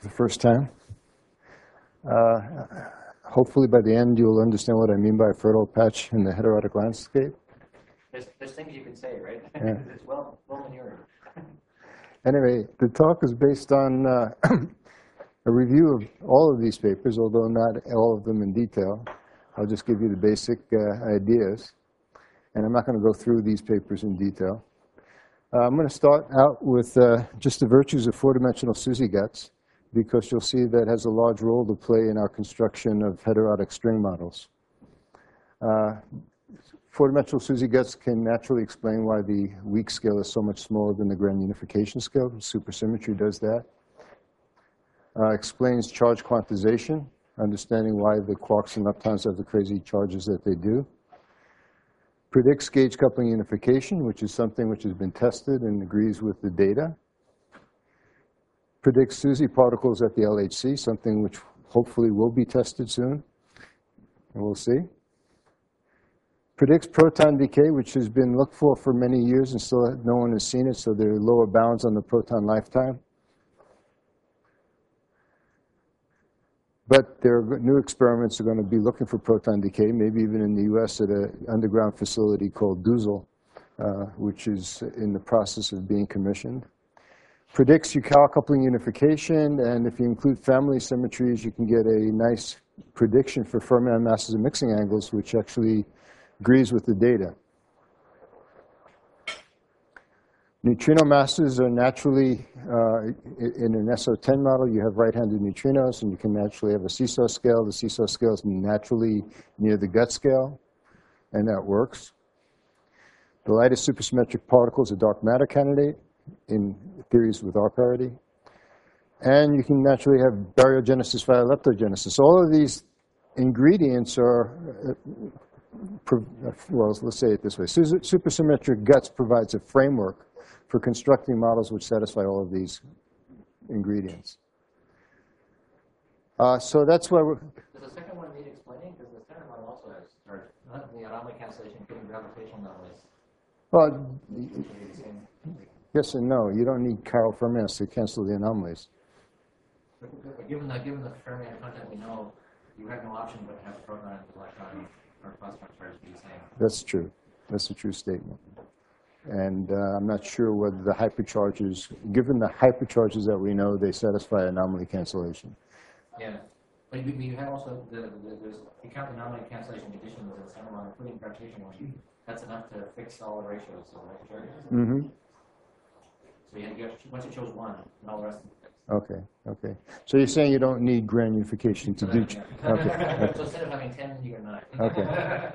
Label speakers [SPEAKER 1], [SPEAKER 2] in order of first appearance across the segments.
[SPEAKER 1] the first time. Hopefully by the end you'll understand what I mean by a fertile patch in the heterotic landscape.
[SPEAKER 2] There's things you can say, right?
[SPEAKER 1] Yeah.
[SPEAKER 2] It's well manured.
[SPEAKER 1] Anyway, the talk is based on a review of all of these papers, although not all of them in detail. I'll just give you the basic ideas. And I'm not going to go through these papers in detail. I'm going to start out with just the virtues of four-dimensional SUSY guts, because you'll see that has a large role to play in our construction of heterotic string models. Four-dimensional SUSY guts can naturally explain why the weak scale is so much smaller than the grand unification scale. Supersymmetry does that. Explains charge quantization, understanding why the quarks and leptons have the crazy charges that they do. Predicts gauge coupling unification, which is something which has been tested and agrees with the data. Predicts SUSY particles at the LHC, something which hopefully will be tested soon, and we'll see. Predicts proton decay, which has been looked for many years, and still no one has seen it, so there are lower bounds on the proton lifetime. But there are new experiments that are going to be looking for proton decay, maybe even in the US at an underground facility called Duzel, which is in the process of being commissioned. Predicts Yukawa coupling unification, and if you include family symmetries, you can get a nice prediction for fermion masses and mixing angles, which actually agrees with the data. Neutrino masses are naturally, in an SO10 model, you have right-handed neutrinos, and you can naturally have a seesaw scale. The seesaw scale is naturally near the gut scale, and that works. The lightest supersymmetric particle is a dark matter candidate in theories with R parity. And you can naturally have baryogenesis via leptogenesis. All of these ingredients are, well, let's say it this way. Supersymmetric guts provides a framework for constructing models which satisfy all of these ingredients. So that's why we're...
[SPEAKER 2] Does the second one need explaining? Because the second one also has the anomaly cancellation given gravitational anomalies.
[SPEAKER 1] Well, yes and no. You don't need chiral fermions to cancel the anomalies.
[SPEAKER 2] But given the fermion content we know, you have no option but to have proton, electron, or photon charge be the same.
[SPEAKER 1] That's true. That's a true statement. And I'm not sure whether the hypercharges, given the hypercharges that we know, they satisfy anomaly cancellation.
[SPEAKER 2] Yeah. But you have also, you count the anomaly cancellation conditions in the center one, including gravitational one. That's enough to fix all the ratios of hypercharges.
[SPEAKER 1] Mm-hmm.
[SPEAKER 2] So you have, once you chose one, and all the rest of it.
[SPEAKER 1] Okay, okay. So you're saying you don't need grand unification to do... Okay, okay.
[SPEAKER 2] So instead of having 10, you got 9.
[SPEAKER 1] Okay.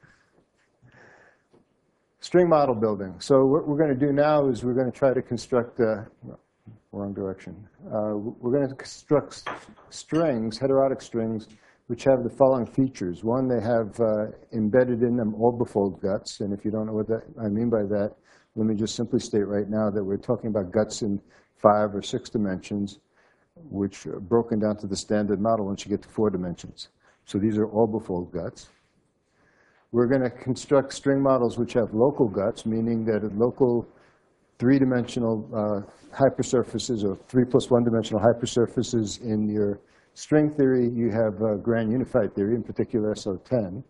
[SPEAKER 1] String model building. So what we're going to do now is we're going to try to construct, wrong direction. We're going to construct strings, heterotic strings, which have the following features. One, they have embedded in them orbifold guts. And if you don't know what I mean by that, let me just simply state right now that we're talking about guts in 5 or 6 dimensions, which are broken down to the standard model once you get to 4 dimensions. So these are orbifold guts. We're going to construct string models which have local guts, meaning that at local 3-dimensional hypersurfaces or 3 + 1-dimensional hypersurfaces in your string theory, you have grand unified theory, in particular SO10.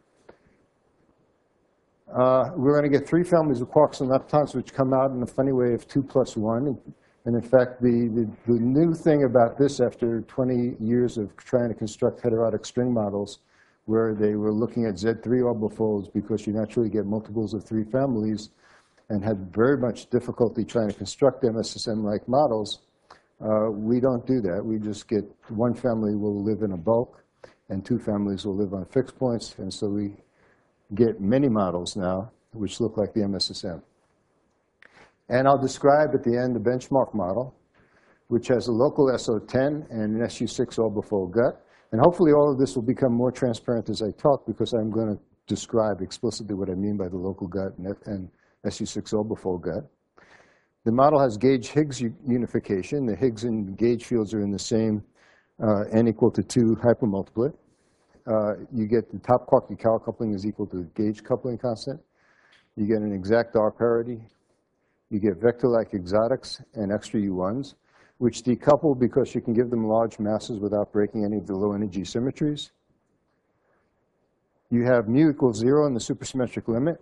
[SPEAKER 1] We're going to get 3 families of quarks and leptons, which come out in a funny way of 2 + 1. And in fact, the new thing about this, after 20 years of trying to construct heterotic string models, where they were looking at Z3 orbifolds because you naturally get multiples of 3 families, and had very much difficulty trying to construct MSSM-like models, we don't do that. We just get 1 family will live in a bulk, and 2 families will live on fixed points. And so we get many models now which look like the MSSM. And I'll describe at the end the benchmark model, which has a local SO10 and an SU6 orbifold gut. And hopefully all of this will become more transparent as I talk, because I'm going to describe explicitly what I mean by the local gut and SU6 orbifold gut. The model has gauge Higgs unification. The Higgs and gauge fields are in the same n = 2 hypermultiplet. You get the top quark Yukawa coupling is equal to the gauge coupling constant. You get an exact R parity. You get vector-like exotics and extra U1s. which decouple because you can give them large masses without breaking any of the low energy symmetries. You have mu equals 0 in the supersymmetric limit.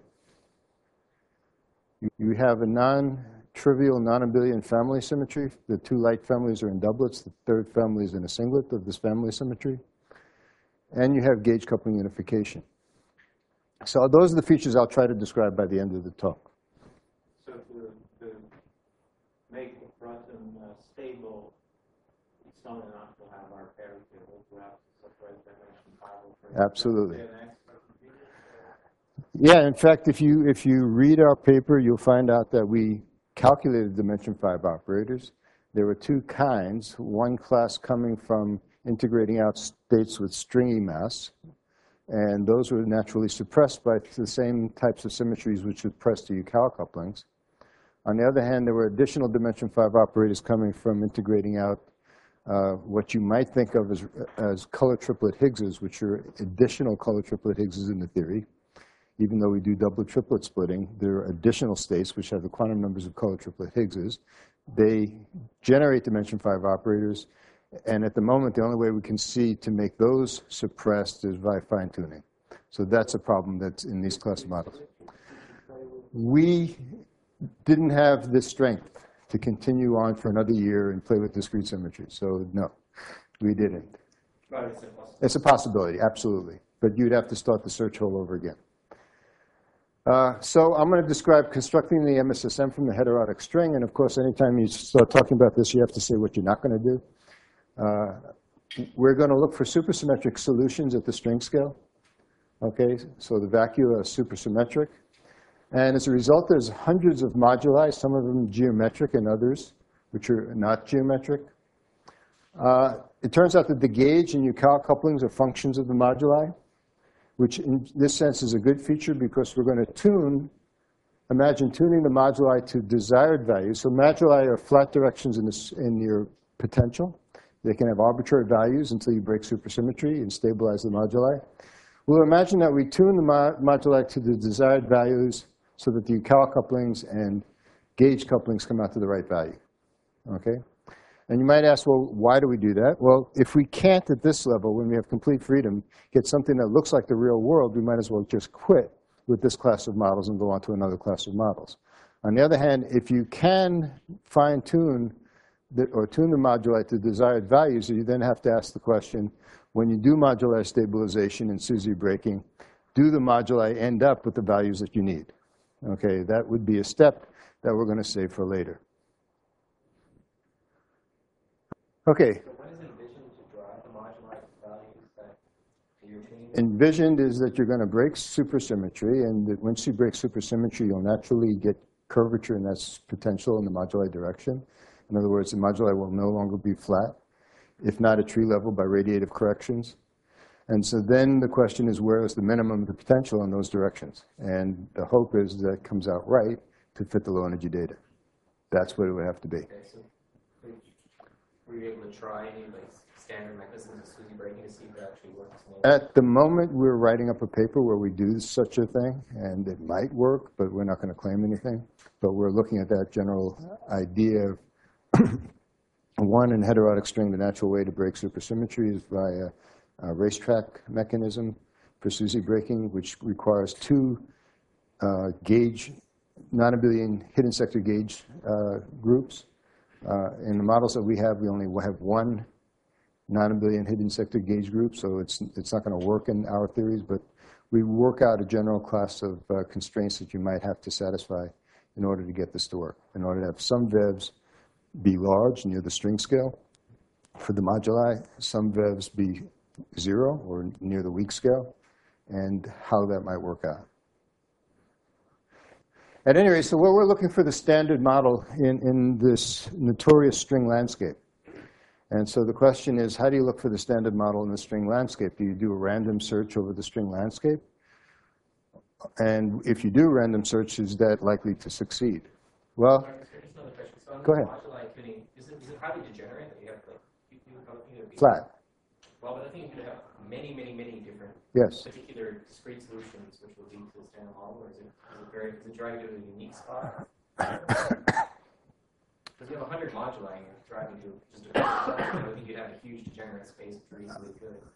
[SPEAKER 1] You have a non-trivial, non-abelian family symmetry. The two light families are in doublets. The third family is in a singlet of this family symmetry. And you have gauge coupling unification. So those are the features I'll try to describe by the end of the talk.
[SPEAKER 3] So to make the Bruton stable, it's not enough to have our parity table to have separate dimension 5 over.
[SPEAKER 1] Absolutely. Yeah, in fact, if you read our paper, you'll find out that we calculated dimension 5 operators. There were two kinds, one class coming from integrating out states with stringy mass, and those were naturally suppressed by the same types of symmetries which suppress the Ucal couplings. On the other hand, there were additional dimension 5 operators coming from integrating out what you might think of as color triplet Higgses, which are additional color triplet Higgses in the theory. Even though we do doublet triplet splitting, there are additional states which have the quantum numbers of color triplet Higgses. They generate dimension 5 operators, and at the moment, the only way we can see to make those suppressed is by fine-tuning. So that's a problem that's in these class of models. We didn't have the strength to continue on for another year and play with discrete symmetry. So no, we didn't.
[SPEAKER 2] But
[SPEAKER 1] It's a possibility, absolutely. But you'd have to start the search all over again. So I'm going to describe constructing the MSSM from the heterotic string. And of course, anytime you start talking about this, you have to say what you're not going to do. We're going to look for supersymmetric solutions at the string scale. Okay, so the vacua is supersymmetric. And as a result, there's hundreds of moduli, some of them geometric and others which are not geometric. It turns out that the gauge and Ucal couplings are functions of the moduli, which in this sense is a good feature because we're going to imagine tuning the moduli to desired values. So moduli are flat directions in your potential. They can have arbitrary values until you break supersymmetry and stabilize the moduli. We'll imagine that we tune the moduli to the desired values so that the Ucal couplings and gauge couplings come out to the right value. Okay? And you might ask, well, why do we do that? Well, if we can't at this level, when we have complete freedom, get something that looks like the real world, we might as well just quit with this class of models and go on to another class of models. On the other hand, if you can fine-tune or tune the moduli to desired values, you then have to ask the question, when you do modular stabilization and SUSY breaking, do the moduli end up with the values that you need? Okay, that would be a step that we're going to save for later. Okay.
[SPEAKER 2] So what is envisioned to drive the moduli values that you're tuning?
[SPEAKER 1] Envisioned is that you're going to break supersymmetry, and that once you break supersymmetry, you'll naturally get curvature in that potential in the moduli direction. In other words, the moduli will no longer be flat, if not at tree level by radiative corrections. And so then the question is, where is the minimum of the potential in those directions? And the hope is that it comes out right to fit the low energy data. That's what it would have to be.
[SPEAKER 2] Okay, so were you able to try any like standard mechanisms of SUSY breaking to see if it actually works?
[SPEAKER 1] At the moment, we're writing up a paper where we do such a thing, and it might work, but we're not going to claim anything. But we're looking at that general idea of one, in heterotic string, the natural way to break supersymmetry is via a racetrack mechanism for SUSY breaking, which requires two gauge, non-abelian hidden sector gauge groups. In the models that we only have one non-abelian hidden sector gauge group, so it's not going to work in our theories, but we work out a general class of constraints that you might have to satisfy in order to get this to work, in order to have some VEVs be large near the string scale for the moduli, some VEVs be 0 or near the weak scale, and how that might work out. At any rate, so what we're looking for the standard model in this notorious string landscape. And so the question is, how do you look for the standard model in the string landscape? Do you do a random search over the string landscape? And if you do random search, is that likely to succeed? Well,
[SPEAKER 2] Just another question. So on
[SPEAKER 1] Go
[SPEAKER 2] the
[SPEAKER 1] ahead.
[SPEAKER 2] moduli tuning, is it highly degenerate that you have like
[SPEAKER 1] flat.
[SPEAKER 2] Well, but I think you could have many different
[SPEAKER 1] Yes.
[SPEAKER 2] particular discrete solutions which will lead to the standard model, or is it driving to a unique spot? Because you have 100 moduli and you're driving to just a I don't think you'd have a huge degenerate space pretty easily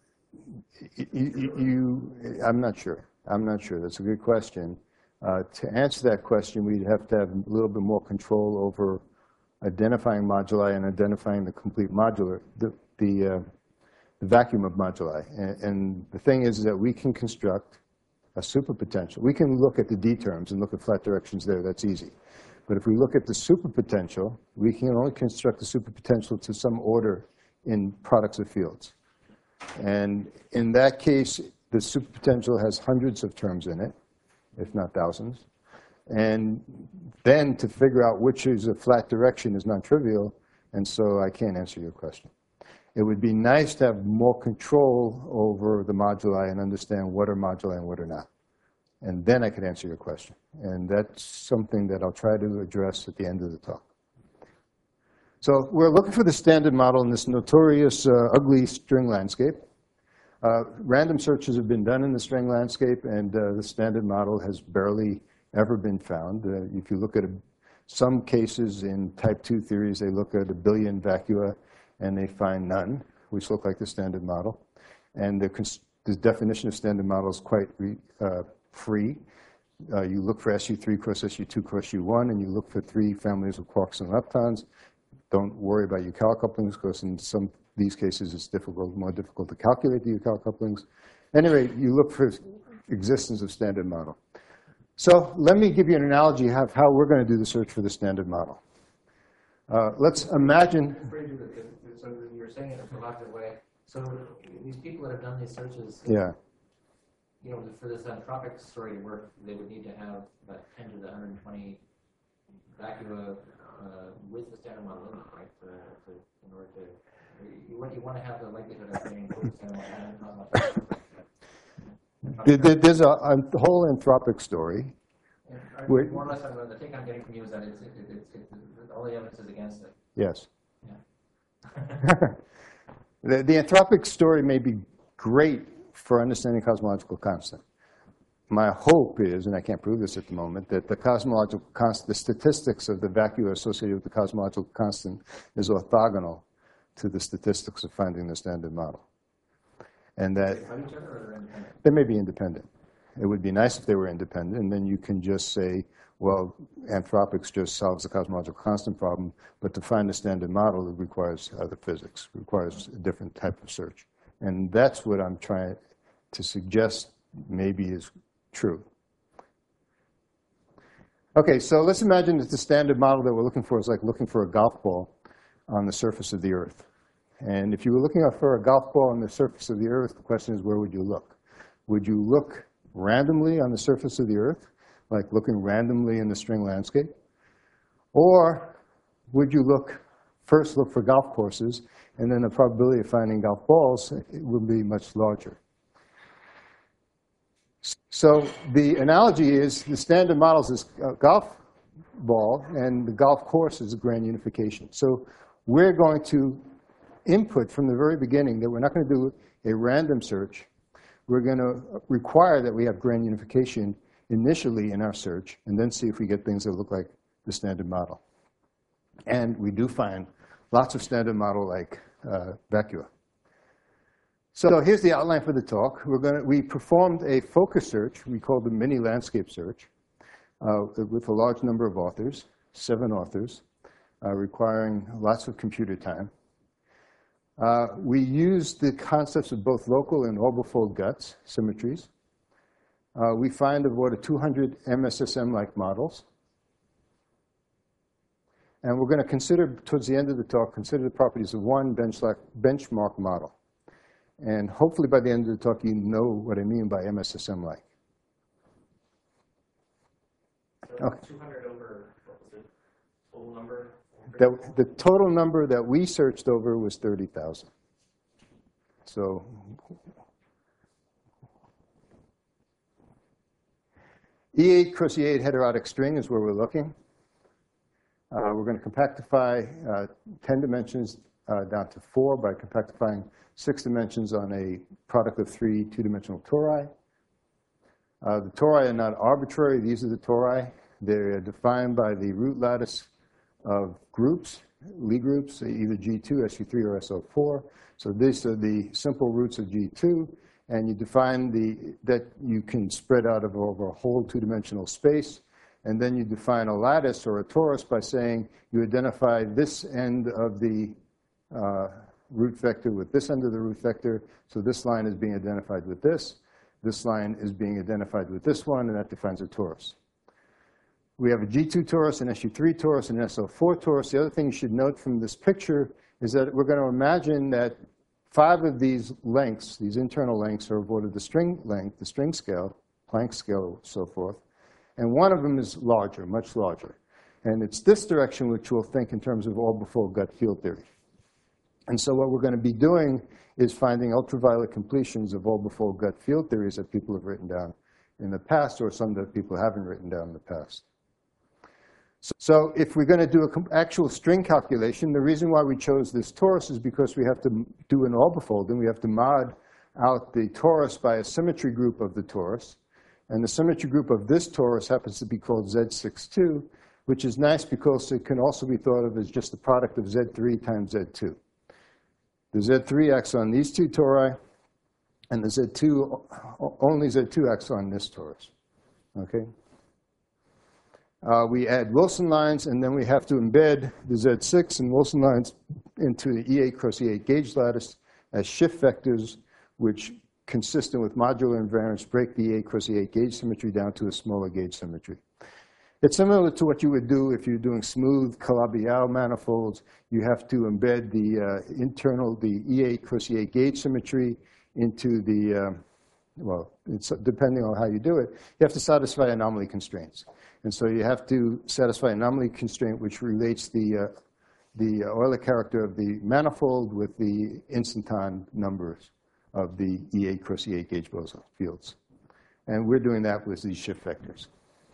[SPEAKER 2] could.
[SPEAKER 1] I'm not sure. I'm not sure. That's a good question. To answer that question, we'd have to have a little bit more control over identifying moduli and identifying the complete modular, the vacuum of moduli. And the thing is that we can construct a superpotential. We can look at the D terms and look at flat directions there. That's easy. But if we look at the superpotential, we can only construct the superpotential to some order in products of fields. And in that case, the superpotential has hundreds of terms in it, if not thousands. And then to figure out which is a flat direction is non-trivial, and so I can't answer your question. It would be nice to have more control over the moduli and understand what are moduli and what are not. And then I could answer your question. And that's something that I'll try to address at the end of the talk. So we're looking for the standard model in this notorious ugly string landscape. Random searches have been done in the string landscape, and the standard model has barely ever been found. If you look at some cases in type 2 theories, they look at 1 billion vacua, and they find none, which look like the standard model. And the definition of standard model is quite free. You look for SU3 cross SU2 cross U1, and you look for 3 families of quarks and leptons. Don't worry about Yukawa couplings, because in some of these cases it's more difficult to calculate the Yukawa couplings. Anyway, you look for existence of standard model. So let me give you an analogy of how we're going to do the search for the standard model. Let's imagine.
[SPEAKER 2] So you're saying it in a provocative way. So these people that have done these searches,
[SPEAKER 1] Yeah.
[SPEAKER 2] you know, for this anthropic story to work, they would need to have about 10 to the 120 vacua with the standard model in it, right? In order to, you want to have the likelihood of getting the standard model.
[SPEAKER 1] There's a whole anthropic story.
[SPEAKER 2] More or less, the take I'm getting from you is that all the evidence is against it.
[SPEAKER 1] Yes.
[SPEAKER 2] Yeah.
[SPEAKER 1] The anthropic story may be great for understanding cosmological constant. My hope is, and I can't prove this at the moment, that the cosmological constant, the statistics of the vacua associated with the cosmological constant is orthogonal to the statistics of finding the standard model. And that they may be independent. It would be nice if they were independent, and then you can just say, well, anthropics just solves the cosmological constant problem, but to find the standard model, it requires other physics, it requires a different type of search. And that's what I'm trying to suggest maybe is true. Okay, so let's imagine that the standard model that we're looking for is like looking for a golf ball on the surface of the Earth. And if you were looking for a golf ball on the surface of the Earth, the question is, where would you look? Would you look randomly on the surface of the Earth, like looking randomly in the string landscape? Or would you first look for golf courses, and then the probability of finding golf balls will be much larger? So the analogy is the standard model is a golf ball, and the golf course is a grand unification. So we're going to input from the very beginning that we're not going to do a random search. We're going to require that we have grand unification initially in our search, and then see if we get things that look like the standard model. And we do find lots of standard model like vacua. So here's the outline for the talk. We performed a focus search we called the mini landscape search with a large number of authors, 7 authors, requiring lots of computer time. We used the concepts of both local and orbifold guts, symmetries. We find about 200 MSSM-like models. And we're going to consider, towards the end of the talk, consider the properties of one benchmark model. And hopefully by the end of the talk, you know what I mean by MSSM-like.
[SPEAKER 3] So okay. 200 over, what was the total number?
[SPEAKER 1] The total number that we searched over was 30,000. So E8 cross E8 heterotic string is where we're looking. We're going to compactify 10 dimensions down to 4 by compactifying 6 dimensions on a product of 3 two-dimensional tori. The tori are not arbitrary. These are the tori. They're defined by the root lattice of groups, Lie groups, either G2, SU3, or SO4. So these are the simple roots of G2, and you define that you can spread out over a whole two-dimensional space. And then you define a lattice or a torus by saying you identify this end of the root vector with this end of the root vector. So this line is being identified with this. This line is being identified with this one, and that defines a torus. We have a G2 torus, an SU3 torus, and an SO4 torus. The other thing you should note from this picture is that we're going to imagine that 5 of these lengths, these internal lengths, are of order the string length, the string scale, Planck scale, so forth. And one of them is larger, much larger. And it's this direction which we'll think in terms of orbifold gut field theory. And so what we're going to be doing is finding ultraviolet completions of orbifold gut field theories that people have written down in the past, or some that people haven't written down in the past. So if we're going to do an actual string calculation, the reason why we chose this torus is because we have to do an orbifold, and we have to mod out the torus by a symmetry group of the torus. And the symmetry group of this torus happens to be called Z62, which is nice because it can also be thought of as just the product of Z3 times Z2. The Z3 acts on these two tori, and the Z2, only Z2 acts on this torus. Okay? We add Wilson lines, and then we have to embed the Z6 and Wilson lines into the E8 cross E8 gauge lattice as shift vectors, which, consistent with modular invariance, break the E8 cross E8 gauge symmetry down to a smaller gauge symmetry. It's similar to what you would do if you're doing smooth Calabi-Yau manifolds. You have to embed the the E8 cross E8 gauge symmetry into the, well, it's depending on how you do it, you have to satisfy anomaly constraints. And so you have to satisfy anomaly constraint, which relates the Euler character of the manifold with the instanton numbers of the E8 cross E8 gauge boson fields. And we're doing that with these shift vectors.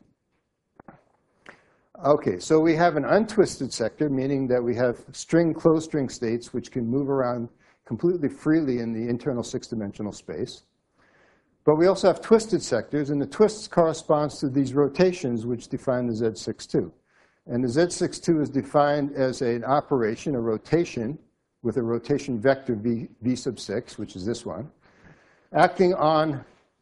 [SPEAKER 1] Okay, so we have an untwisted sector, meaning that we have closed string states which can move around completely freely in the internal 6-dimensional space. But we also have twisted sectors, and the twists corresponds to these rotations which define the Z62. And the Z62 is defined as an operation, a rotation, with a rotation vector v sub 6, which is this one, acting on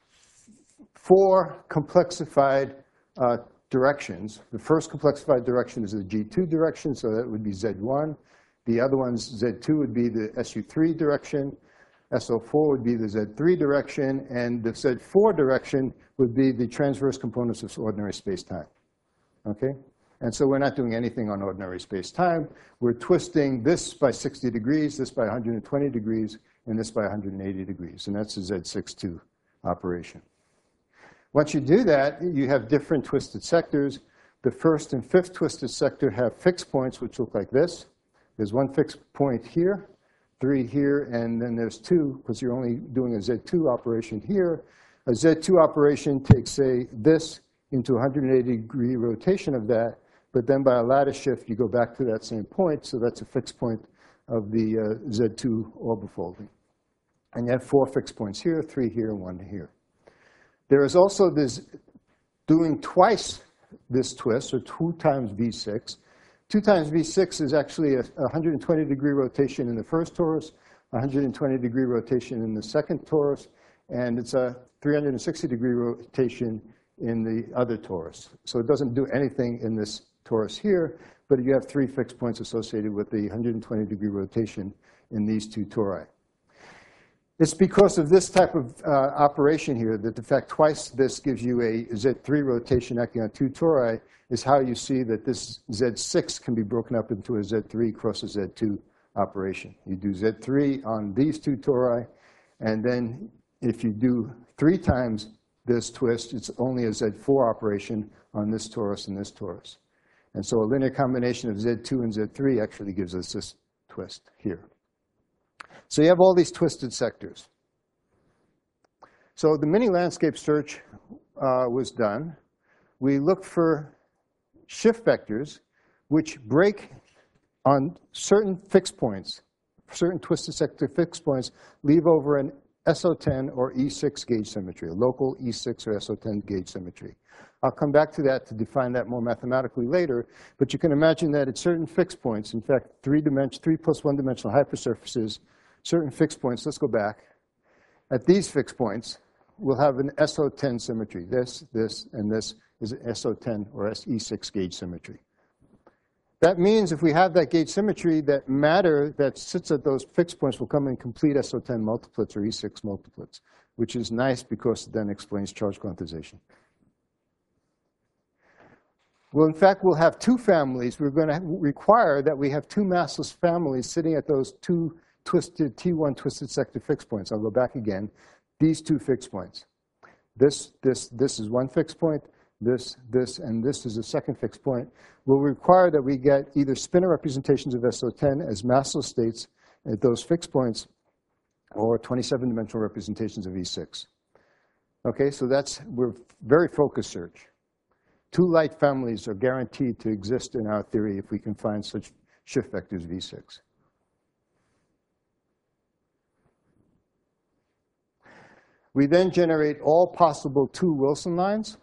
[SPEAKER 1] 4 complexified directions. The first complexified direction is the G2 direction, so that would be Z1. The other ones, Z2 would be the SU3 direction. SO4 would be the Z3 direction, and the Z4 direction would be the transverse components of ordinary space-time. Okay? And so we're not doing anything on ordinary space-time. We're twisting this by 60 degrees, this by 120 degrees, and this by 180 degrees. And that's a Z62 operation. Once you do that, you have different twisted sectors. The first and fifth twisted sector have fixed points, which look like this. There's one fixed point here, 3 here, and then there's 2, because you're only doing a Z2 operation here. A Z2 operation takes, say, this into a 180-degree rotation of that, but then by a lattice shift, you go back to that same point, so that's a fixed point of the Z2 orbifolding. And you have 4 fixed points here, 3 here, and 1 here. There is also this doing twice this twist, or 2 times V6. 2 times V6 is actually a 120-degree rotation in the first torus, 120-degree rotation in the second torus, and it's a 360-degree rotation in the other torus. So it doesn't do anything in this torus here, but you have 3 fixed points associated with the 120-degree rotation in these 2 tori. It's because of this type of operation here that, in fact, twice this gives you a Z3 rotation acting on 2 tori, is how you see that this Z6 can be broken up into a Z3 cross a Z2 operation. You do Z3 on these 2 tori, and then if you do 3 times this twist, it's only a Z4 operation on this torus and this torus. And so a linear combination of Z2 and Z3 actually gives us this twist here. So you have all these twisted sectors. So the mini landscape search was done. We looked for shift vectors which break on certain fixed points, certain twisted sector fixed points, leave over an SO10 or E6 gauge symmetry, a local E6 or SO10 gauge symmetry. I'll come back to that to define that more mathematically later, but you can imagine that at certain fixed points, in fact, 3 plus 1-dimensional hypersurfaces, certain fixed points, let's go back. At these fixed points, we'll have an SO10 symmetry. This, and this is an SO10 or E6 gauge symmetry. That means if we have that gauge symmetry, that matter that sits at those fixed points will come in complete SO10 multiplets or E6 multiplets, which is nice because it then explains charge quantization. Well, in fact, we'll have 2 families. We're going to require that we have 2 massless families sitting at those 2 twisted T1 twisted sector fixed points. I'll go back again. These 2 fixed points. This is one fixed point. This, and this is a second fixed point. Will require that we get either spinor representations of SO10 as massless states at those fixed points, or 27-dimensional representations of E6. Okay, so we're very focused search. 2 light families are guaranteed to exist in our theory if we can find such shift vectors of E6. We then generate all possible 2 Wilson lines,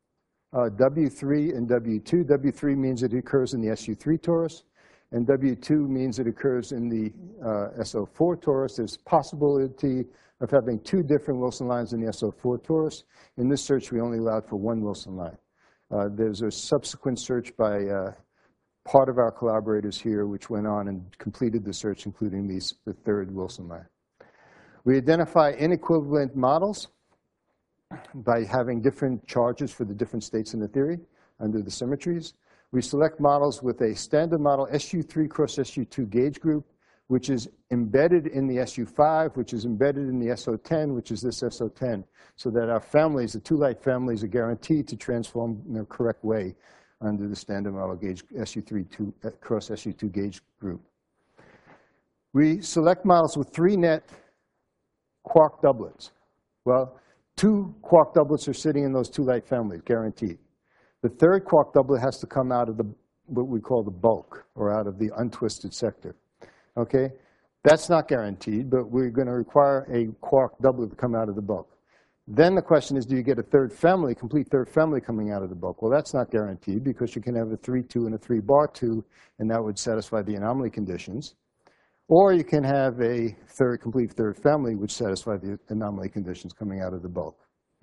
[SPEAKER 1] W3 and W2. W3 means it occurs in the SU3 torus, and W2 means it occurs in the SO4 torus. There's possibility of having 2 different Wilson lines in the SO4 torus. In this search, we only allowed for 1 Wilson line. There's a subsequent search by part of our collaborators here, which went on and completed the search, including the 3rd Wilson line. We identify inequivalent models by having different charges for the different states in the theory under the symmetries. We select models with a standard model SU3 cross SU2 gauge group, which is embedded in the SU5, which is embedded in the SO10, which is this SO10, so that our families, the 2 light families, are guaranteed to transform in the correct way under the standard model gauge SU3 cross SU2 gauge group. We select models with 3 net quark doublets. Well, 2 quark doublets are sitting in those 2 light families, guaranteed. The 3rd quark doublet has to come out of what we call the bulk, or out of the untwisted sector. Okay? That's not guaranteed, but we're going to require a quark doublet to come out of the bulk. Then the question is, do you get a 3rd family, complete 3rd family coming out of the bulk? Well, that's not guaranteed, because you can have a 3-2 and a 3-bar-2, and that would satisfy the anomaly conditions. Or you can have a complete 3rd family, which satisfy the anomaly conditions coming out of the bulk.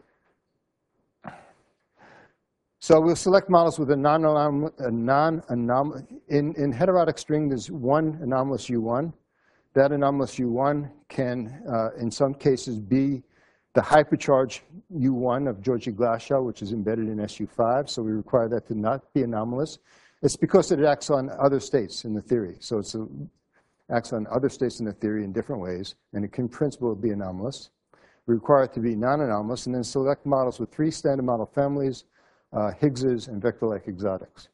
[SPEAKER 1] So we'll select models with a non-anomalous. In heterotic string, there's one anomalous U1. That anomalous U1 can, in some cases, be the hypercharged U1 of Georgi-Glashow, which is embedded in SU5. So we require that to not be anomalous. It's because it acts on other states in the theory. So it acts on other states in the theory in different ways, and it can, in principle, be anomalous. We require it to be non-anomalous, and then select models with 3 standard model families, Higgses, and vector-like exotics.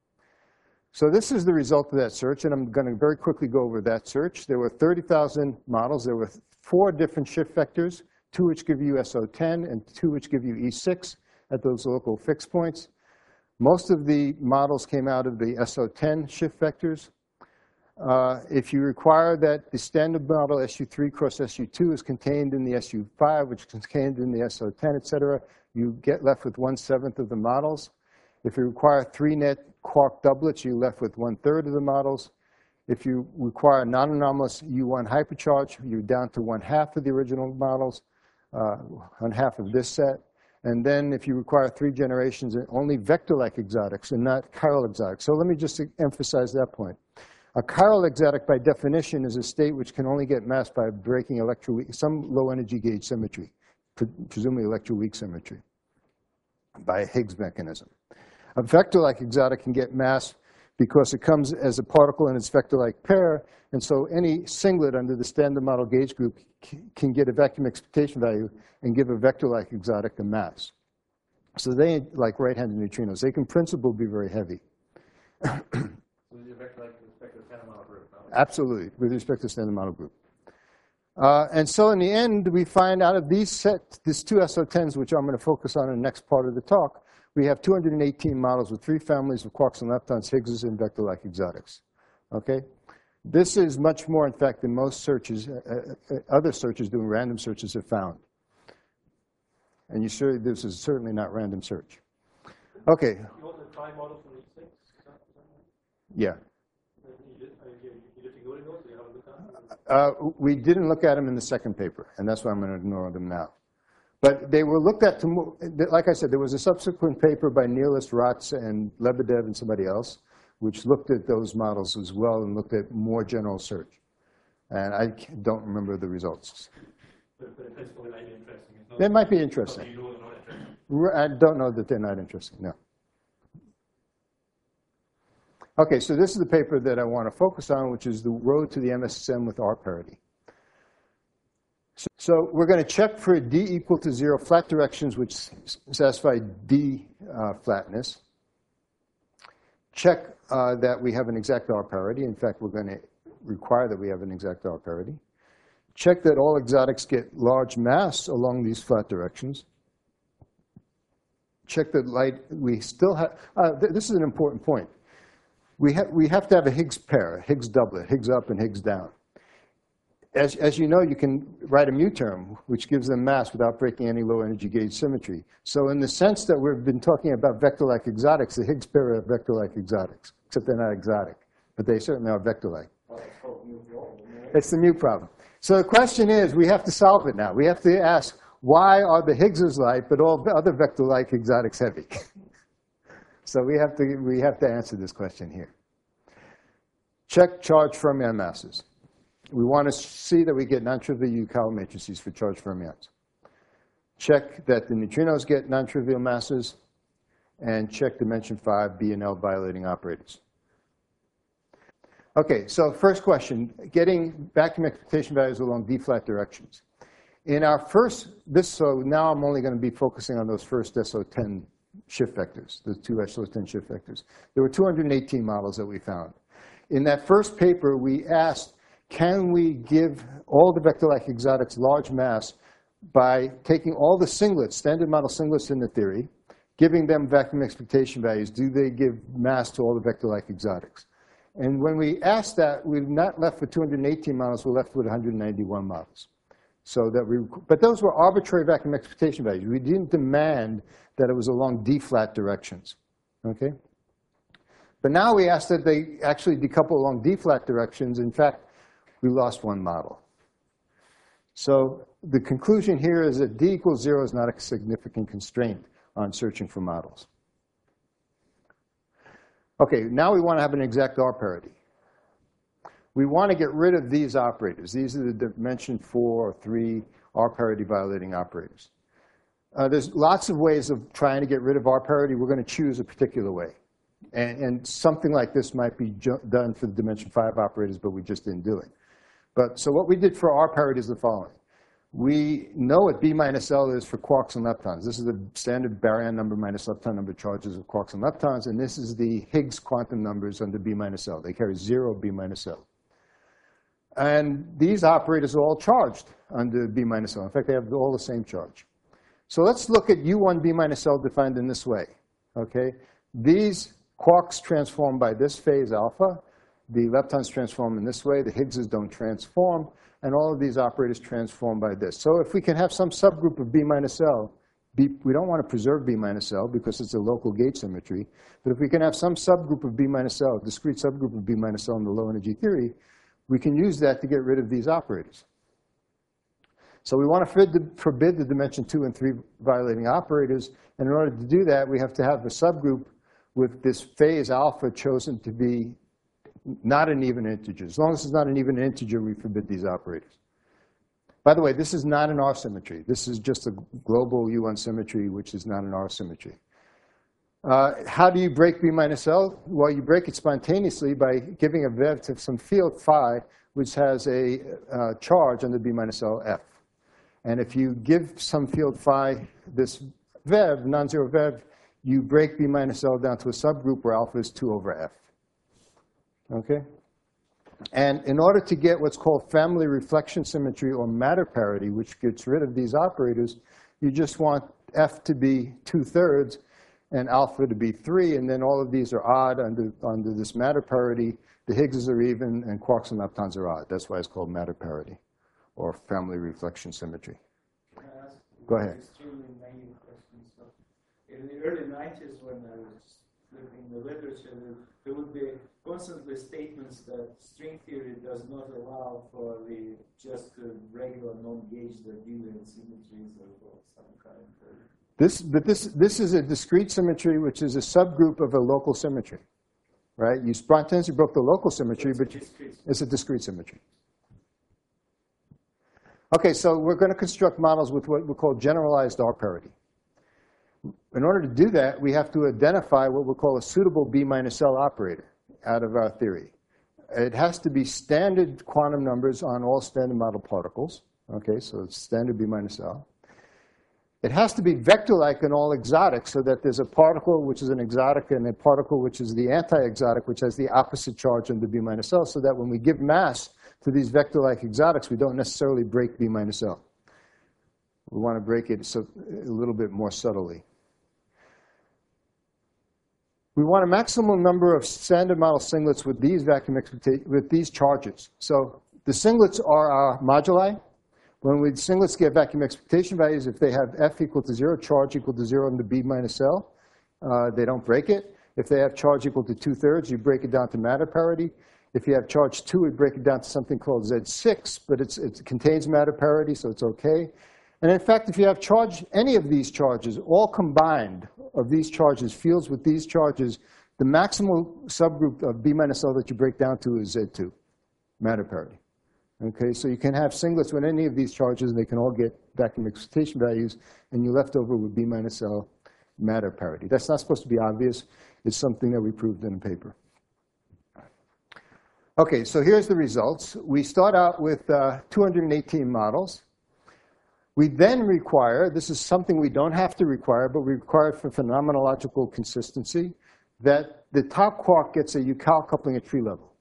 [SPEAKER 1] So this is the result of that search, and I'm going to very quickly go over that search. There were 30,000 models. There were 4 different shift vectors, 2 which give you SO10 and 2 which give you E6 at those local fixed points. Most of the models came out of the SO10 shift vectors. If you require that the standard model SU3 cross SU2 is contained in the SU5, which is contained in the SO10, et cetera, you get left with 1/7 of the models. If you require 3 net quark doublets, you're left with 1/3 of the models. If you require non-anomalous U1 hypercharge, you're down to 1/2 of the original models, 1/2 of this set. And then if you require 3 generations, only vector-like exotics and not chiral exotics. So let me just emphasize that point. A chiral exotic, by definition, is a state which can only get masked by breaking some low-energy gauge symmetry, presumably electroweak symmetry, by a Higgs mechanism. A vector-like exotic can get masked because it comes as a particle in its vector-like pair, and so any singlet under the standard model gauge group can get a vacuum expectation value and give a vector-like exotic a mass. So they, like right-handed neutrinos, they can in principle be very heavy.
[SPEAKER 2] With respect to the standard model group?
[SPEAKER 1] Absolutely, with respect to standard model group. And so in the end, we find out of these 2 SO10s, which I'm going to focus on in the next part of the talk, we have 218 models with 3 families of quarks and leptons, Higgses, and vector-like exotics. Okay? This is much more, in fact, than most searches, other searches doing random searches have found. And this is certainly not random search. Okay.
[SPEAKER 4] You want to try models from these things? Is that right?
[SPEAKER 1] Yeah.
[SPEAKER 4] You just ignoring those? You haven't looked at them?
[SPEAKER 1] We didn't look at them in the second paper, and that's why I'm going to ignore them now. But they were looked at, like I said, there was a subsequent paper by Neelis, Ratz, and Lebedev and somebody else, which looked at those models as well and looked at more general search. And I don't remember the results.
[SPEAKER 4] But in principle, it might be interesting. It's not
[SPEAKER 1] They might be
[SPEAKER 4] something
[SPEAKER 1] interesting.
[SPEAKER 4] you know they're not interesting.
[SPEAKER 1] I don't know that they're not interesting, no. Okay, so this is the paper that I want to focus on, which is the road to the MSSM with R parity. So we're going to check for D equal to 0 flat directions which satisfy D flatness. Check that we have an exact R parity. In fact, we're going to require that we have an exact R parity. Check that all exotics get large mass along these flat directions. Check that light, we still have, this is an important point. We have to have a Higgs pair, a Higgs doublet, Higgs up and Higgs down. As you know, you can write a mu term, which gives them mass without breaking any low energy gauge symmetry. So in the sense that we've been talking about vector-like exotics, the Higgs pair are vector-like exotics, except they're not exotic, but they certainly are vector-like. It's the mu problem. So the question is, we have to solve it now. We have to ask, why are the Higgses light, but all the other vector-like exotics heavy? So we have to answer this question here. Check charge fermion masses. We want to see that we get non-trivial Yukawa matrices for charge fermions. Check that the neutrinos get non-trivial masses, and check dimension 5 B and L violating operators. Okay, so first question, getting vacuum expectation values along D-flat directions. In our first, so now I'm only going to be focusing on those first SO10 shift vectors, the two SO10 shift vectors. There were 218 models that we found. In that first paper, we asked, can we give all the vector-like exotics large mass by taking all the singlets, standard model singlets in the theory, giving them vacuum expectation values? Do they give mass to all the vector-like exotics? And when we asked that, we're not left with 218 models, we're left with 191 models. So that but those were arbitrary vacuum expectation values. We didn't demand that it was along D-flat directions, okay? But now we asked that they actually decouple along D-flat directions. In fact, we lost one model. So the conclusion here is that D equals 0 is not a significant constraint on searching for models. Okay, now we want to have an exact R parity. We want to get rid of these operators. These are the dimension 4 or 3 R parity violating operators. There's lots of ways of trying to get rid of R parity. We're going to choose a particular way. And something like this might be done for the dimension 5 operators, but we just didn't do it. So what we did for R parity is the following. We know what B minus L is for quarks and leptons. This is the standard baryon number minus lepton number charges of quarks and leptons, and this is the Higgs quantum numbers under B minus L. They carry 0 B minus L. And these operators are all charged under B minus L. In fact, they have all the same charge. So let's look at U1 B minus L defined in this way, okay? These quarks transform by this phase alpha. The leptons transform in this way. The Higgses don't transform. And all of these operators transform by this. So if we can have some subgroup of B minus L, we don't want to preserve B minus L because it's a local gauge symmetry. But if we can have some subgroup of B minus L, discrete subgroup of B minus L in the low energy theory, we can use that to get rid of these operators. So we want to forbid the dimension 2 and 3 violating operators. And in order to do that, we have to have a subgroup with this phase alpha chosen to be not an even integer. As long as it's not an even integer, we forbid these operators. By the way, this is not an R symmetry. This is just a global U1 symmetry, which is not an R symmetry. How do you break B minus L? Well, you break it spontaneously by giving a VEV to some field phi, which has a charge under B minus L F. And if you give some field phi this VEV, non-zero VEV, you break B minus L down to a subgroup where alpha is 2 over F. Okay? And in order to get what's called family reflection symmetry or matter parity, which gets rid of these operators, you just want F to be 2/3. and alpha to be 3, and then all of these are odd under this matter parity. The Higgses are even, and quarks and leptons are odd. That's why it's called matter parity, or family reflection symmetry.
[SPEAKER 5] Can I ask
[SPEAKER 1] Go ahead.
[SPEAKER 5] extremely naive question? So, in the early 90s, when I was looking in the literature, there would be constantly statements that string theory does not allow for the just regular non-gauged abelian symmetries of some kind.
[SPEAKER 1] This is a discrete symmetry, which is a subgroup of a local symmetry, right? You spontaneously broke the local symmetry, but it's a discrete symmetry. Okay, so we're going to construct models with what we call generalized R parity. In order to do that, we have to identify what we'll call a suitable B minus L operator out of our theory. It has to be standard quantum numbers on all standard model particles. Okay, so it's standard B minus L. It has to be vector-like in all exotics, so that there's a particle which is an exotic and a particle which is the anti-exotic, which has the opposite charge under B minus L, so that when we give mass to these vector-like exotics, we don't necessarily break B minus L. We want to break it a little bit more subtly. We want a maximum number of standard model singlets with these charges. So the singlets are our moduli. When singlets get vacuum expectation values, if they have F equal to 0, charge equal to 0 into B minus L, they don't break it. If they have charge equal to 2/3, you break it down to matter parity. If you have charge 2, we break it down to something called Z6, but it contains matter parity, so it's okay. And in fact, if you have charge, any of these charges, all combined of these charges, fields with these charges, the maximal subgroup of B minus L that you break down to is Z2, matter parity. Okay, so you can have singlets with any of these charges, and they can all get vacuum excitation values, and you're left over with B minus L matter parity. That's not supposed to be obvious. It's something that we proved in a paper. Okay, so here's the results. We start out with 218 models. We then require, this is something we don't have to require, but we require it for phenomenological consistency, that the top quark gets a Yukawa coupling at tree level.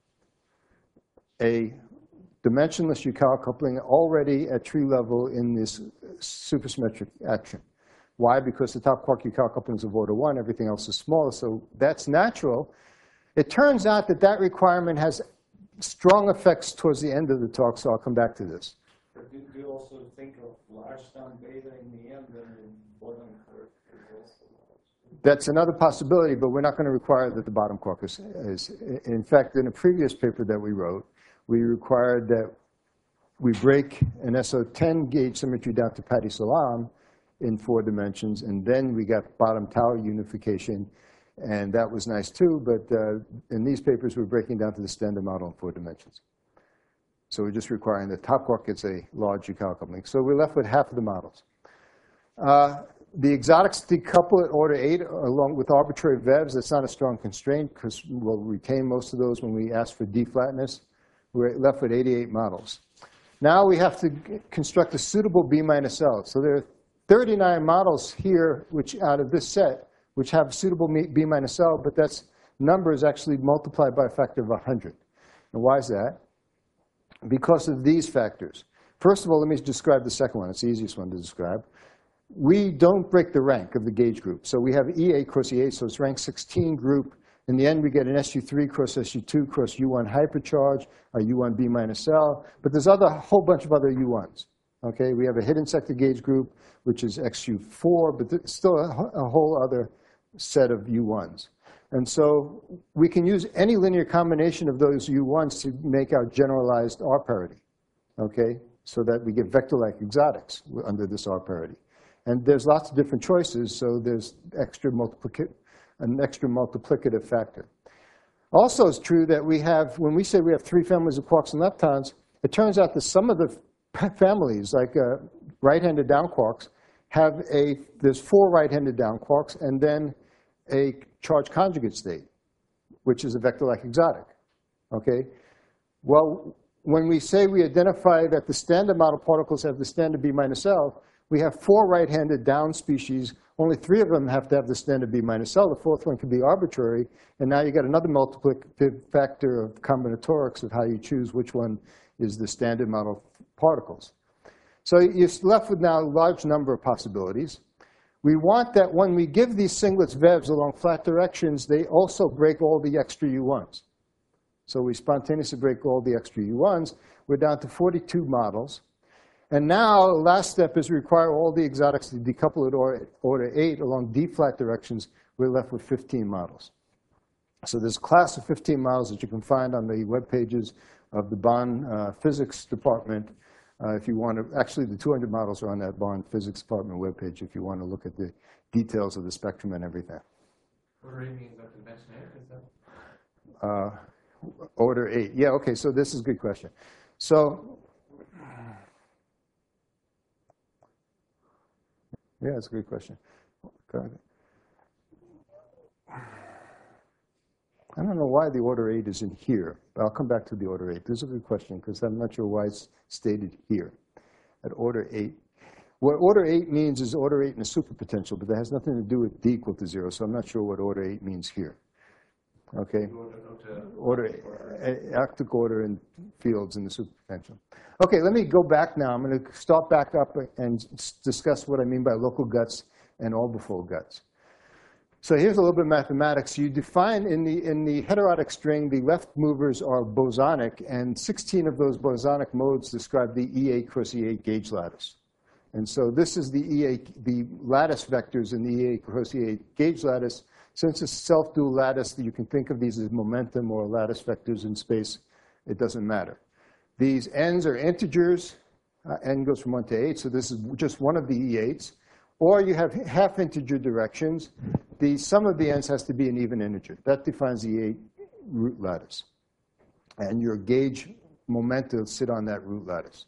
[SPEAKER 1] A dimensionless Yukawa coupling already at tree level in this supersymmetric action. Why? Because the top quark Yukawa coupling is of order 1, everything else is smaller, so that's natural. It turns out that that requirement has strong effects towards the end of the talk, so I'll come back to this.
[SPEAKER 5] But do you also think of large down beta in the end, and the bottom curve is also large?
[SPEAKER 1] That's another possibility, but we're not going to require that the bottom quark is. In fact, in a previous paper that we wrote, we required that we break an SO10 gauge symmetry down to Patti Salam in 4 dimensions, and then we got bottom tau unification, and that was nice too, but in these papers, we're breaking down to the standard model in 4 dimensions. So we're just requiring the top quark gets a large Yukawa coupling. So we're left with half of the models. The exotics decouple at order 8 along with arbitrary VEVs. That's not a strong constraint because we'll retain most of those when we ask for D-flatness. We're left with 88 models. Now we have to construct a suitable B minus L. So there are 39 models here which out of this set which have suitable B minus L, but that number is actually multiplied by a factor of 100. And why is that? Because of these factors. First of all, let me describe the second one. It's the easiest one to describe. We don't break the rank of the gauge group. So we have EA cross EA, so it's rank 16 group. In the end, we get an SU3 cross SU2 cross U1 hypercharge, a U1 B minus L. But there's a whole bunch of other U1s. Okay, we have a hidden sector gauge group, which is XU4, but there's still a whole other set of U1s. And so we can use any linear combination of those U1s to make our generalized R parity, okay, so that we get vector-like exotics under this R parity. And there's lots of different choices, so there's an extra multiplicative factor. Also, it's true that we have, when we say we have 3 families of quarks and leptons, it turns out that some of the families, like right-handed down quarks, there's 4 right-handed down quarks, and then a charge conjugate state, which is a vector-like exotic, okay? Well, when we say we identify that the standard model particles have the standard B minus L, we have 4 right-handed down species. Only 3 of them have to have the standard B minus L. The 4th one can be arbitrary, and now you got another multiplicative factor of combinatorics of how you choose which one is the standard model particles. So you're left with now a large number of possibilities. We want that when we give these singlets VEVs along flat directions, they also break all the extra U1s. So we spontaneously break all the extra U1s. We're down to 42 models. And now, the last step is require all the exotics to decouple at order 8 along D flat directions. We're left with 15 models. So there's a class of 15 models that you can find on the web pages of the Bonn physics department. If you want to, actually the 200 models are on that Bonn physics department webpage if you want to look at the details of the spectrum and everything.
[SPEAKER 2] Order 8 means up to dimension 8, is that?
[SPEAKER 1] Order 8, yeah, okay, so this is a good question. So, yeah, it's a good question. I don't know why the order 8 is in here, but I'll come back to the order 8. This is a good question because I'm not sure why it's stated here at order 8. What order 8 means is order 8 in a superpotential, but that has nothing to do with D equal to 0, so I'm not sure what order 8 means here. Okay? Arctic order in fields in the superpotential. Okay, let me go back now. I'm going to start back up and discuss what I mean by local guts and orbifold guts. So here's a little bit of mathematics. You define in the heterotic string, the left movers are bosonic, and 16 of those bosonic modes describe the E8 cross E8 gauge lattice. And so this is the lattice vectors in the E8 cross E8 gauge lattice. Since it's a self-dual lattice, you can think of these as momentum or lattice vectors in space. It doesn't matter. These n's are integers. N goes from 1 to 8, so this is just one of the E8s. Or you have half-integer directions. The sum of the n's has to be an even integer. That defines the E8 root lattice. And your gauge momenta sit on that root lattice.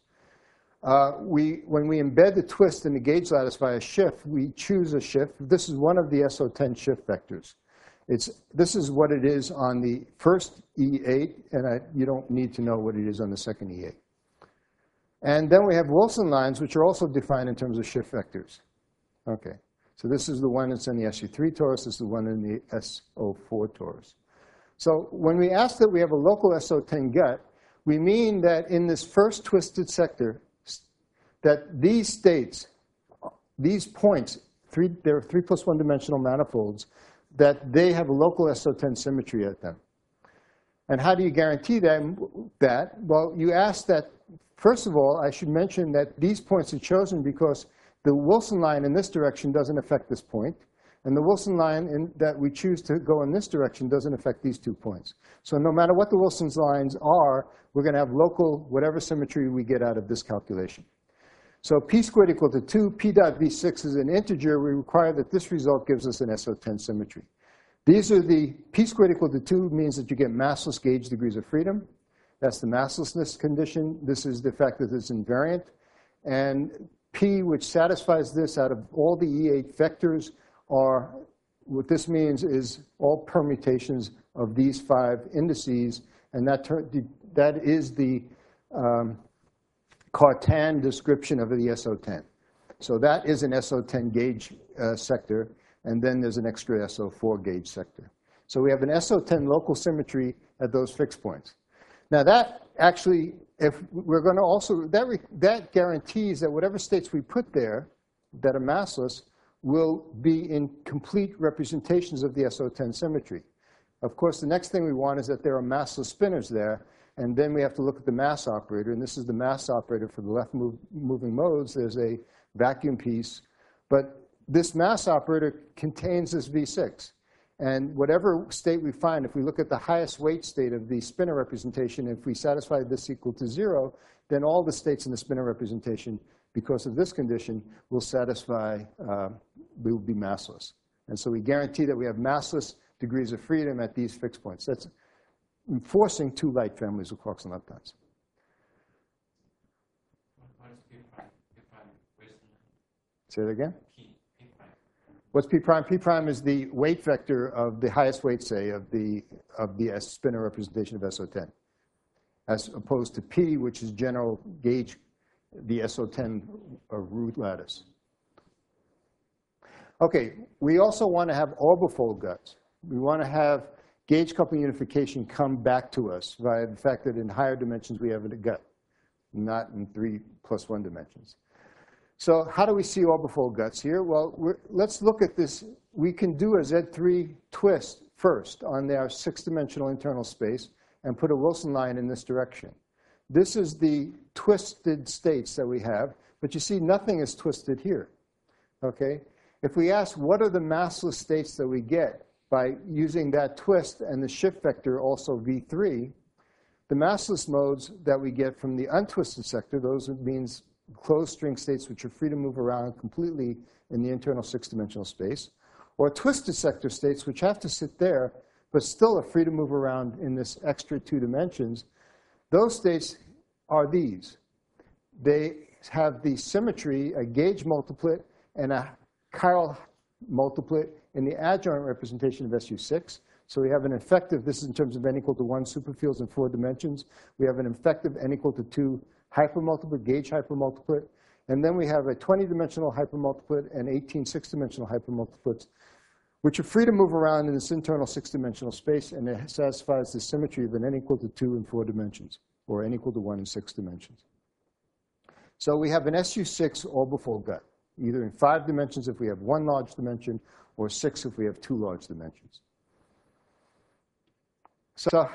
[SPEAKER 1] When we embed the twist in the gauge lattice via shift, we choose a shift. This is one of the SO10 shift vectors. This is what it is on the first E8, and you don't need to know what it is on the second E8. And then we have Wilson lines, which are also defined in terms of shift vectors. Okay, so this is the one that's in the SU3 torus. This is the one in the SO4 torus. So when we ask that we have a local SO10 gut, we mean that in this first twisted sector, that these states, these points, there are 3 + 1 dimensional manifolds, that they have a local SO10 symmetry at them. And how do you guarantee that? Well, you ask that, first of all, I should mention that these points are chosen because the Wilson line in this direction doesn't affect this point. And the Wilson line that we choose to go in this direction doesn't affect these 2 points. So no matter what the Wilson's lines are, we're going to have local, whatever symmetry we get out of this calculation. So p squared equal to 2, p dot v6 is an integer. We require that this result gives us an SO10 symmetry. These are the p squared equal to 2 means that you get massless gauge degrees of freedom. That's the masslessness condition. This is the fact that it's invariant. And P, which satisfies this out of all the E8 vectors, are, what this means is all permutations of these 5 indices, and that is the Cartan description of the SO10. So that is an SO10 gauge sector, and then there's an extra SO4 gauge sector. So we have an SO10 local symmetry at those fixed points. Now that actually, if we're going to also, that guarantees that whatever states we put there that are massless will be in complete representations of the SO10 symmetry. Of course, the next thing we want is that there are massless spinors there, and then we have to look at the mass operator, and this is the mass operator for the left moving modes. There's a vacuum piece, but this mass operator contains this V6. And whatever state we find, if we look at the highest weight state of the spinor representation, if we satisfy this equal to 0, then all the states in the spinor representation, because of this condition, will satisfy, will be massless. And so we guarantee that we have massless degrees of freedom at these fixed points. That's enforcing 2 light families of quarks and leptons. Say that again? What's P prime? P prime is the weight vector of the highest weight, say, of the spinor representation of SO10, as opposed to P, which is general gauge, the SO10 root lattice. Okay, we also want to have orbifold guts. We want to have gauge coupling unification come back to us via the fact that in higher dimensions we have a gut, not in 3 + 1 dimensions. So how do we see orbifold guts here? Well, let's look at this. We can do a Z3 twist first on their 6-dimensional internal space and put a Wilson line in this direction. This is the twisted states that we have, but you see nothing is twisted here. Okay? If we ask what are the massless states that we get by using that twist and the shift vector also V3, the massless modes that we get from the untwisted sector, those means closed string states which are free to move around completely in the internal 6-dimensional space, or twisted sector states which have to sit there but still are free to move around in this extra 2 dimensions, those states are these. They have the symmetry, a gauge multiplet and a chiral multiplet in the adjoint representation of SU6. So we have an effective, this is in terms of n equal to 1 superfields in 4 dimensions. We have an effective n equal to 2 hypermultiplet, gauge hypermultiplet. And then we have a 20-dimensional hypermultiplet and 18 6-dimensional hypermultiplets, which are free to move around in this internal 6-dimensional space, and it satisfies the symmetry of an n equal to 2 in 4 dimensions, or n equal to 1 in 6 dimensions. So we have an SU6 orbifold gut, either in 5 dimensions if we have 1 large dimension, or 6 if we have 2 large dimensions. So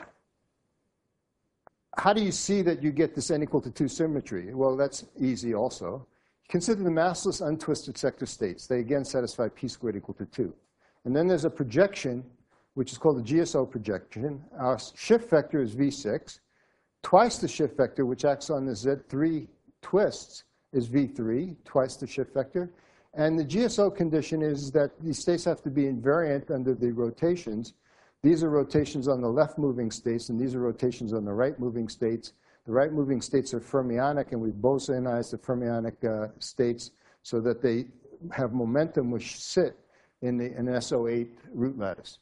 [SPEAKER 1] how do you see that you get this n equal to 2 symmetry? Well, that's easy also. Consider the massless untwisted sector states. They again satisfy p squared equal to 2. And then there's a projection, which is called the GSO projection. Our shift vector is V6. Twice the shift vector, which acts on the Z3 twists, is V3, twice the shift vector. And the GSO condition is that these states have to be invariant under the rotations. These are rotations on the left moving states, and these are rotations on the right moving states. The right moving states are fermionic, and we've Bose-ionized the fermionic states so that they have momentum which sit in an SO8 root lattice.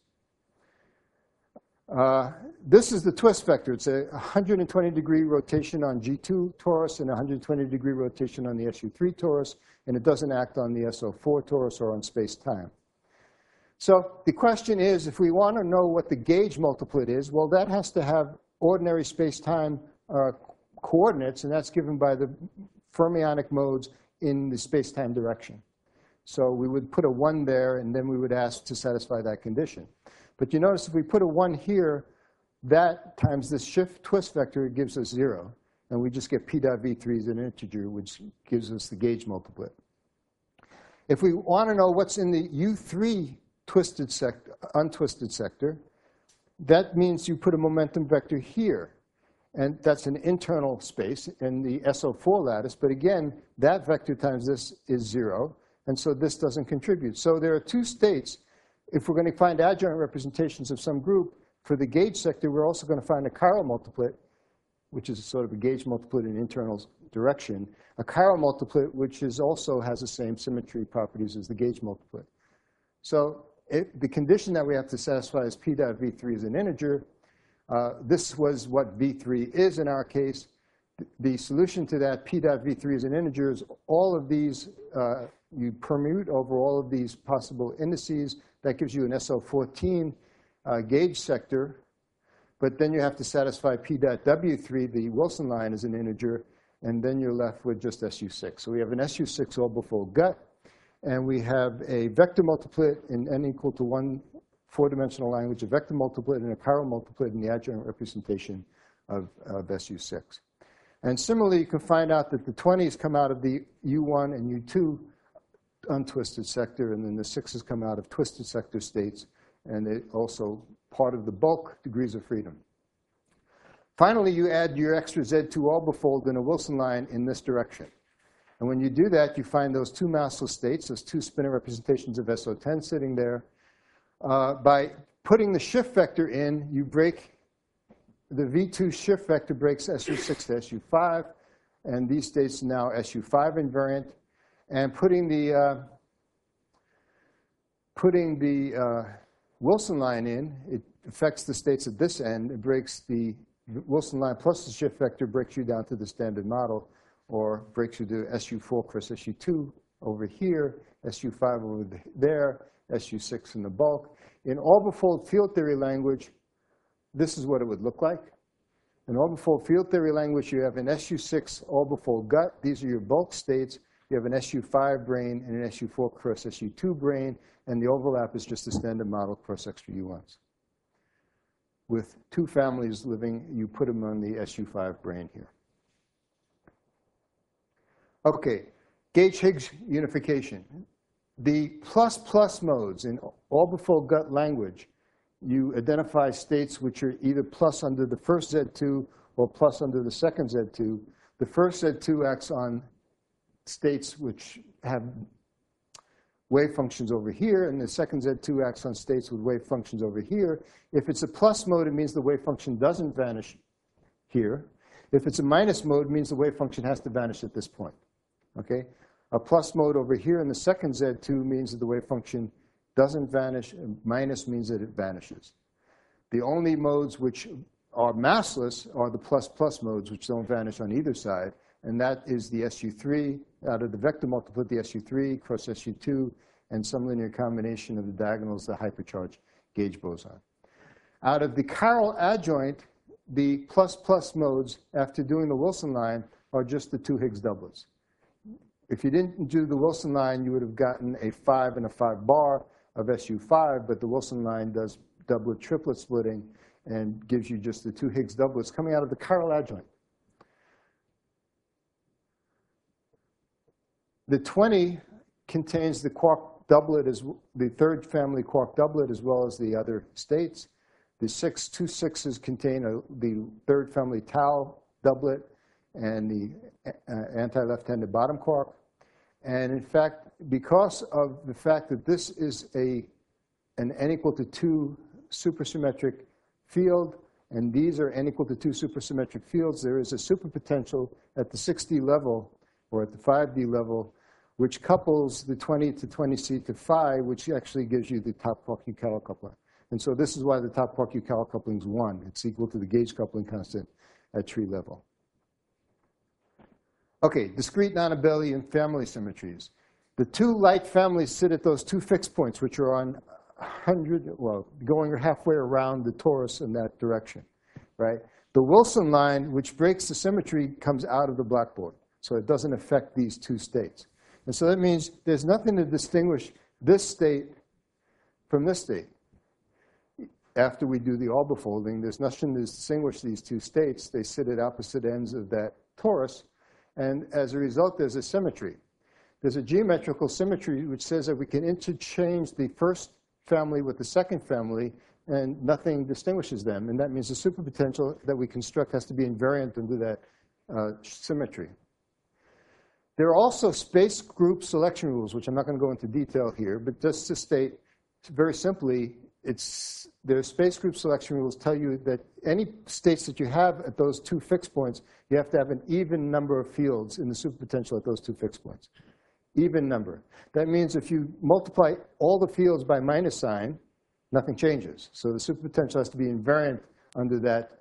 [SPEAKER 1] This is the twist vector. It's a 120-degree rotation on G2 torus and a 120-degree rotation on the SU3 torus, and it doesn't act on the SO4 torus or on space-time. So the question is, if we want to know what the gauge multiplet is, well, that has to have ordinary space-time coordinates, and that's given by the fermionic modes in the space-time direction. So we would put a 1 there, and then we would ask to satisfy that condition. But you notice if we put a 1 here, that times this shift twist vector gives us 0. And we just get p dot v3 as an integer, which gives us the gauge multiplet. If we want to know what's in the U3 twisted sector, untwisted sector, that means you put a momentum vector here. And that's an internal space in the SO4 lattice. But again, that vector times this is 0. And so this doesn't contribute. So there are 2 states. If we're going to find adjoint representations of some group, for the gauge sector, we're also going to find a chiral multiplet, which is sort of a gauge multiplet in internal direction, a chiral multiplet, which also has the same symmetry properties as the gauge multiplet. So the condition that we have to satisfy is p dot v3 is an integer. This was what v3 is in our case. The solution to that p dot v3 is an integer is all of these, you permute over all of these possible indices. That gives you an SO14 gauge sector. But then you have to satisfy p dot w3, the Wilson line, as an integer. And then you're left with just SU6. So we have an SU6 orbifold gut. And we have a vector multiplet in n equal to 1 4-dimensional language, a vector multiplet and a chiral multiplet in the adjoint representation of SU6. And similarly, you can find out that the 20s come out of the U1 and U2 untwisted sector, and then the 6s come out of twisted sector states, and they're also part of the bulk degrees of freedom. Finally, you add your extra Z2 orbifold in a Wilson line in this direction. And when you do that, you find those 2 massless states, those 2 spinor representations of SO10 sitting there. By putting the shift vector in, you break the V2 shift vector breaks SU6 to SU5, and these states are now SU5 invariant. And putting the Wilson line in, it affects the states at this end. It breaks the Wilson line plus the shift vector breaks you down to the standard model, or breaks you to SU4 plus SU2 over here, SU5 over there, SU6 in the bulk. In orbifold field theory language, this is what it would look like. In orbifold field theory language, you have an SU6 orbifold gut. These are your bulk states. you have an SU5 brane and an SU4 cross SU2 brane, and the overlap is just a standard model cross extra U1s. With two families living, you put them on the SU5 brane here. Okay, Gage-Higgs unification. The plus-plus modes in Orbifold-Gutt language, you identify states which are either plus under the first Z2 or plus under the second Z2. The first Z2 acts on states which have wave functions over here, and the second Z2 acts on states with wave functions over here. If it's a plus mode, it means the wave function doesn't vanish here. If it's a minus mode, it means the wave function has to vanish at this point. Okay? A plus mode over here in the second Z2 means that the wave function doesn't vanish, and minus means that it vanishes. The only modes which are massless are the plus-plus modes, which don't vanish on either side, and that is the SU3. Out of the vector multiplet, the SU3 cross SU2, and some linear combination of the diagonals, the hypercharged gauge boson. Out of the chiral adjoint, the plus-plus modes, after doing the Wilson line, are just the two Higgs doublets. If you didn't do the Wilson line, you would have gotten a 5 and a 5 bar of SU5, but the Wilson line does doublet triplet splitting and gives you just the two Higgs doublets coming out of the chiral adjoint. The 20 contains the quark doublet, as the third family quark doublet, as well as the other states. The two sixes contain the third family tau doublet and the anti-left-handed bottom quark. And in fact, because of the fact that this is an n equal to 2 supersymmetric field, and these are n equal to 2 supersymmetric fields, there is a superpotential at the 6D level, or at the 5D level, which couples the 20 to 20C to phi, which actually gives you the top quark-Eucalor coupling. And so this is why the top quark-Eucalor coupling is 1. It's equal to the gauge coupling constant at tree level. Okay, discrete non-abelian family symmetries. The two light families sit at those two fixed points, which are on 100, well, going halfway around the torus in that direction, right? The Wilson line, which breaks the symmetry, comes out of the blackboard. So it doesn't affect these two states. And so that means there's nothing to distinguish this state from this state. After we do the orbifolding, there's nothing to distinguish these two states. They sit at opposite ends of that torus. And as a result, there's a symmetry. There's a geometrical symmetry which says that we can interchange the first family with the second family, and nothing distinguishes them. And that means the superpotential that we construct has to be invariant under that symmetry. There are also space group selection rules, which I'm not going to go into detail here, but just to state very simply, their space group selection rules tell you that any states that you have at those two fixed points, you have to have an even number of fields in the superpotential at those two fixed points. Even number. That means if you multiply all the fields by minus sign, nothing changes. So the superpotential has to be invariant under that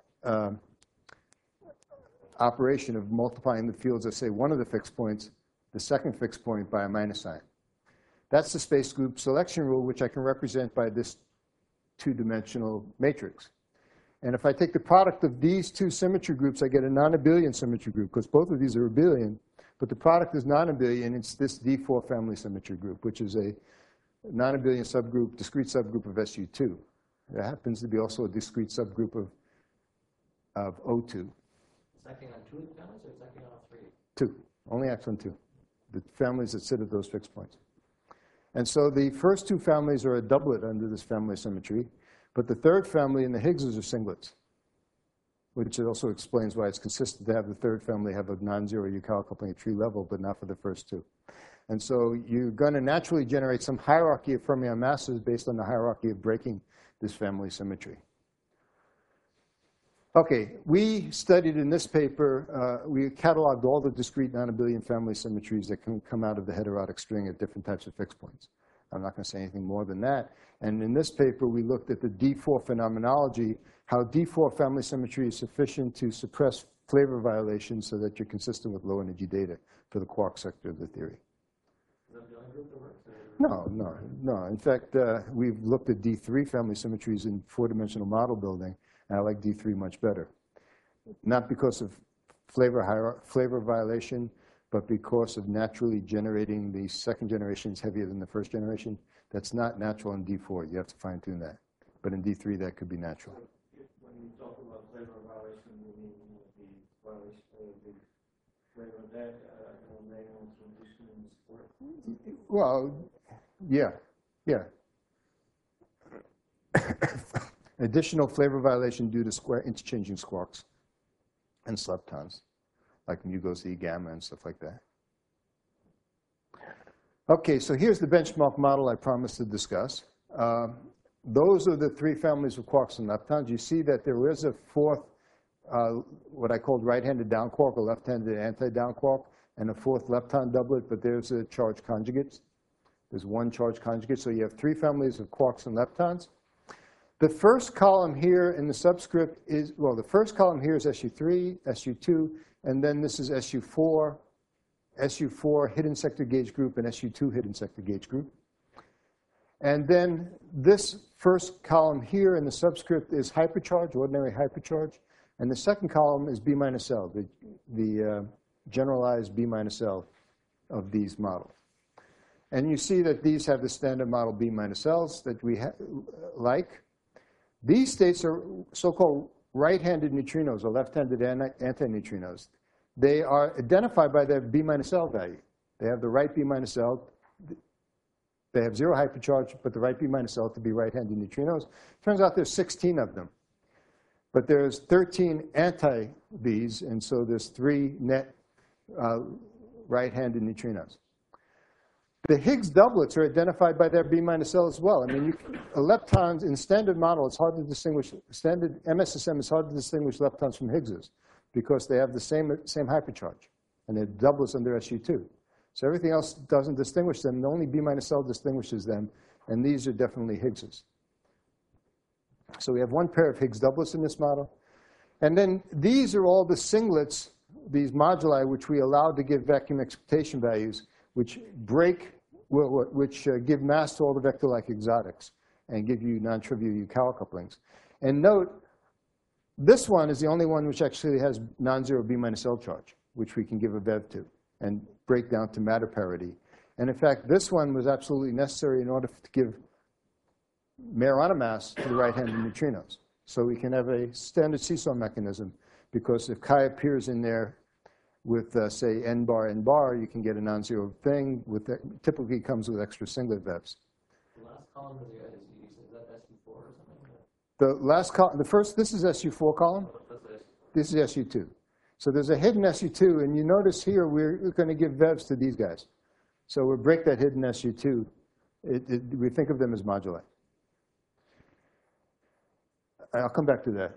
[SPEAKER 1] operation of multiplying the fields at, say, one of the fixed points, the second fixed point by a minus sign. That's the space group selection rule, which I can represent by this two-dimensional matrix. And if I take the product of these two symmetry groups, I get a non-abelian symmetry group, because both of these are abelian. But the product is non-abelian. It's this D4 family symmetry group, which is a non-abelian subgroup, discrete subgroup of SU2. It happens to be also a discrete subgroup of O2.
[SPEAKER 2] It's acting on two families, or it's acting on all three?
[SPEAKER 1] Two. Only acts on two. The families that sit at those fixed points. And so the first two families are a doublet under this family symmetry. But the third family and the Higgses are singlets, which also explains why it's consistent to have the third family have a non-zero Eucalor coupling at tree level, but not for the first two. And so you're going to naturally generate some hierarchy of fermion masses based on the hierarchy of breaking this family symmetry. Okay, we studied in this paper, we cataloged all the discrete non-abelian family symmetries that can come out of the heterotic string at different types of fixed points. I'm not going to say anything more than that. And in this paper, we looked at the D4 phenomenology, how D4 family symmetry is sufficient to suppress flavor violations so that you're consistent with low energy data for the quark sector of the theory.
[SPEAKER 2] Is that the only group that works?
[SPEAKER 1] No. In fact, we've looked at D3 family symmetries in four-dimensional model building, and I like D3 much better. Not because of flavor violation, but because of naturally generating the second generation is heavier than the first generation, that's not natural in D4. You have to fine tune that. But in D3, that could be natural.
[SPEAKER 5] When you talk about flavor violation, you mean the violation of the flavor that manual transition in the sport?
[SPEAKER 1] Well, yeah. Additional flavor violation due to interchanging squawks and leptons, like mu goes to E gamma and stuff like that. Okay, so here's the benchmark model I promised to discuss. Those are the three families of quarks and leptons. You see that there is a fourth, what I called right-handed down quark, a left-handed anti-down quark, and a fourth lepton doublet, but there's a charge conjugate. There's one charge conjugate, so you have three families of quarks and leptons. The first column here in the subscript is, well, the first column here is SU3, SU2, and then this is SU4, SU4 hidden sector gauge group, and SU2 hidden sector gauge group. And then this first column here in the subscript is hypercharge, ordinary hypercharge, and the second column is B minus L, the generalized B minus L of these models. And you see that these have the standard model B minus Ls that we like. These states are so-called right-handed neutrinos or left-handed antineutrinos. They are identified by their B minus L value. They have the right B minus L. They have zero hypercharge, but the right B minus L to be right-handed neutrinos. Turns out there's 16 of them. But there's 13 anti-Bs, and so there's 3 net right-handed neutrinos. The Higgs doublets are identified by their B minus L as well. I mean, leptons in standard model, it's hard to distinguish. Standard MSSM is hard to distinguish leptons from Higgses because they have the same hypercharge, and they're doublets under SU2. So everything else doesn't distinguish them. The only B minus L distinguishes them, and these are definitely Higgses. So we have one pair of Higgs doublets in this model. And then these are all the singlets, these moduli, which we allowed to give vacuum expectation values, which give mass to all the vector-like exotics and give you non-trivial Yukawa couplings. And note, this one is the only one which actually has non-zero B minus L charge, which we can give a VEV to and break down to matter parity. And in fact, this one was absolutely necessary in order to give Majorana mass to the right-handed neutrinos. So we can have a standard seesaw mechanism, because if chi appears in there with, say, n bar, you can get a non-zero thing. Typically comes with extra singlet VEVs.
[SPEAKER 2] The last column is that SU4 or something?
[SPEAKER 1] The last column, this is SU4 column. This is SU2. So there's a hidden SU2, and you notice here we're going to give VEVs to these guys. So we'll break that hidden SU2. We think of them as moduli. I'll come back to that.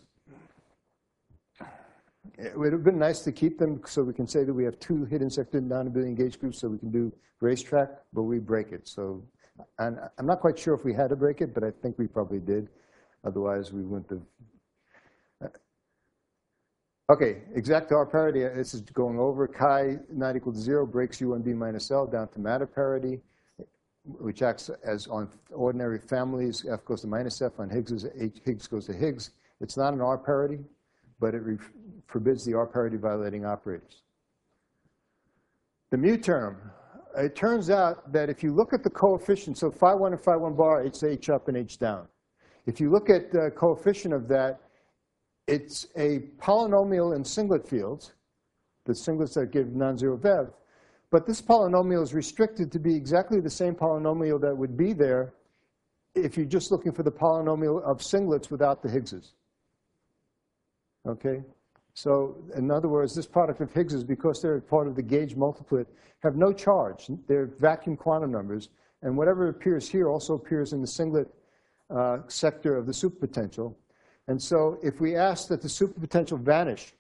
[SPEAKER 1] It would have been nice to keep them so we can say that we have 2 hidden sector non-abelian gauge groups so we can do racetrack, but we break it. So, and I'm not quite sure if we had to break it, but I think we probably did. Otherwise, we wouldn't have. Okay, exact R parity. This is going over. Chi not equal to 0 breaks U1B minus L down to matter parity, which acts as on ordinary families. F goes to minus F on Higgs. Higgs goes to Higgs. It's not an R parity, but it forbids the R parity violating operators. The mu term. It turns out that if you look at the coefficient, so phi1 and phi1 bar, it's H up and H down. If you look at the coefficient of that, it's a polynomial in singlet fields, the singlets that give non-zero VEV. But this polynomial is restricted to be exactly the same polynomial that would be there if you're just looking for the polynomial of singlets without the Higgses. Okay? So in other words, this product of Higgses, because they're part of the gauge multiplet, have no charge. They're vacuum quantum numbers. And whatever appears here also appears in the singlet sector of the superpotential. And so if we ask that the superpotential vanish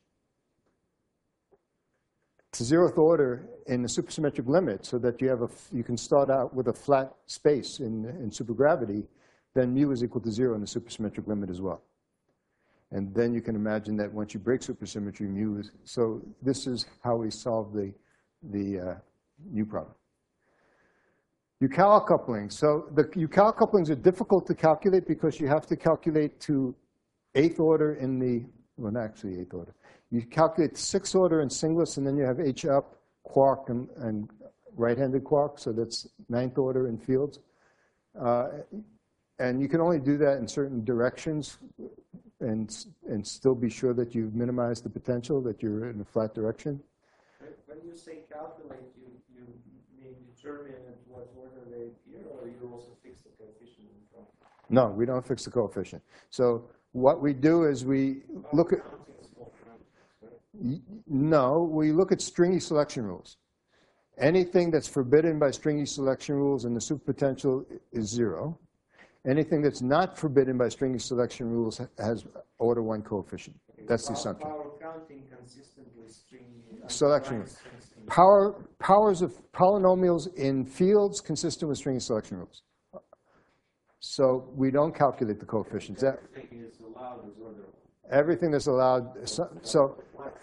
[SPEAKER 1] to 0th order in the supersymmetric limit so that you can start out with a flat space in supergravity, then mu is equal to 0 in the supersymmetric limit as well. And then you can imagine that once you break supersymmetry, mu is, so this is how we solve the mu problem. Yukawa couplings. So the Yukawa couplings are difficult to calculate because you have to calculate to 8th order in the, well, not actually 8th order. You calculate 6th order in singlets, and then you have H up quark and right-handed quark, so that's ninth order in fields. And you can only do that in certain directions and still be sure that you've minimized the potential, that you're in a flat direction.
[SPEAKER 5] When you say calculate, you mean determine at what order they appear, or you also fix the coefficient in front?
[SPEAKER 1] No, we don't fix the coefficient. So what we do is we look at, no, we look at stringy selection rules. Anything that's forbidden by stringy selection rules in the superpotential is 0. Anything that's not forbidden by stringy selection rules has order 1 coefficient. That's the assumption.
[SPEAKER 5] Power counting consistently stringy.
[SPEAKER 1] Selection rules. Powers of polynomials in fields consistent with stringy selection rules. So we don't calculate the coefficients.
[SPEAKER 3] Everything is allowed is order.
[SPEAKER 1] Everything that's allowed. So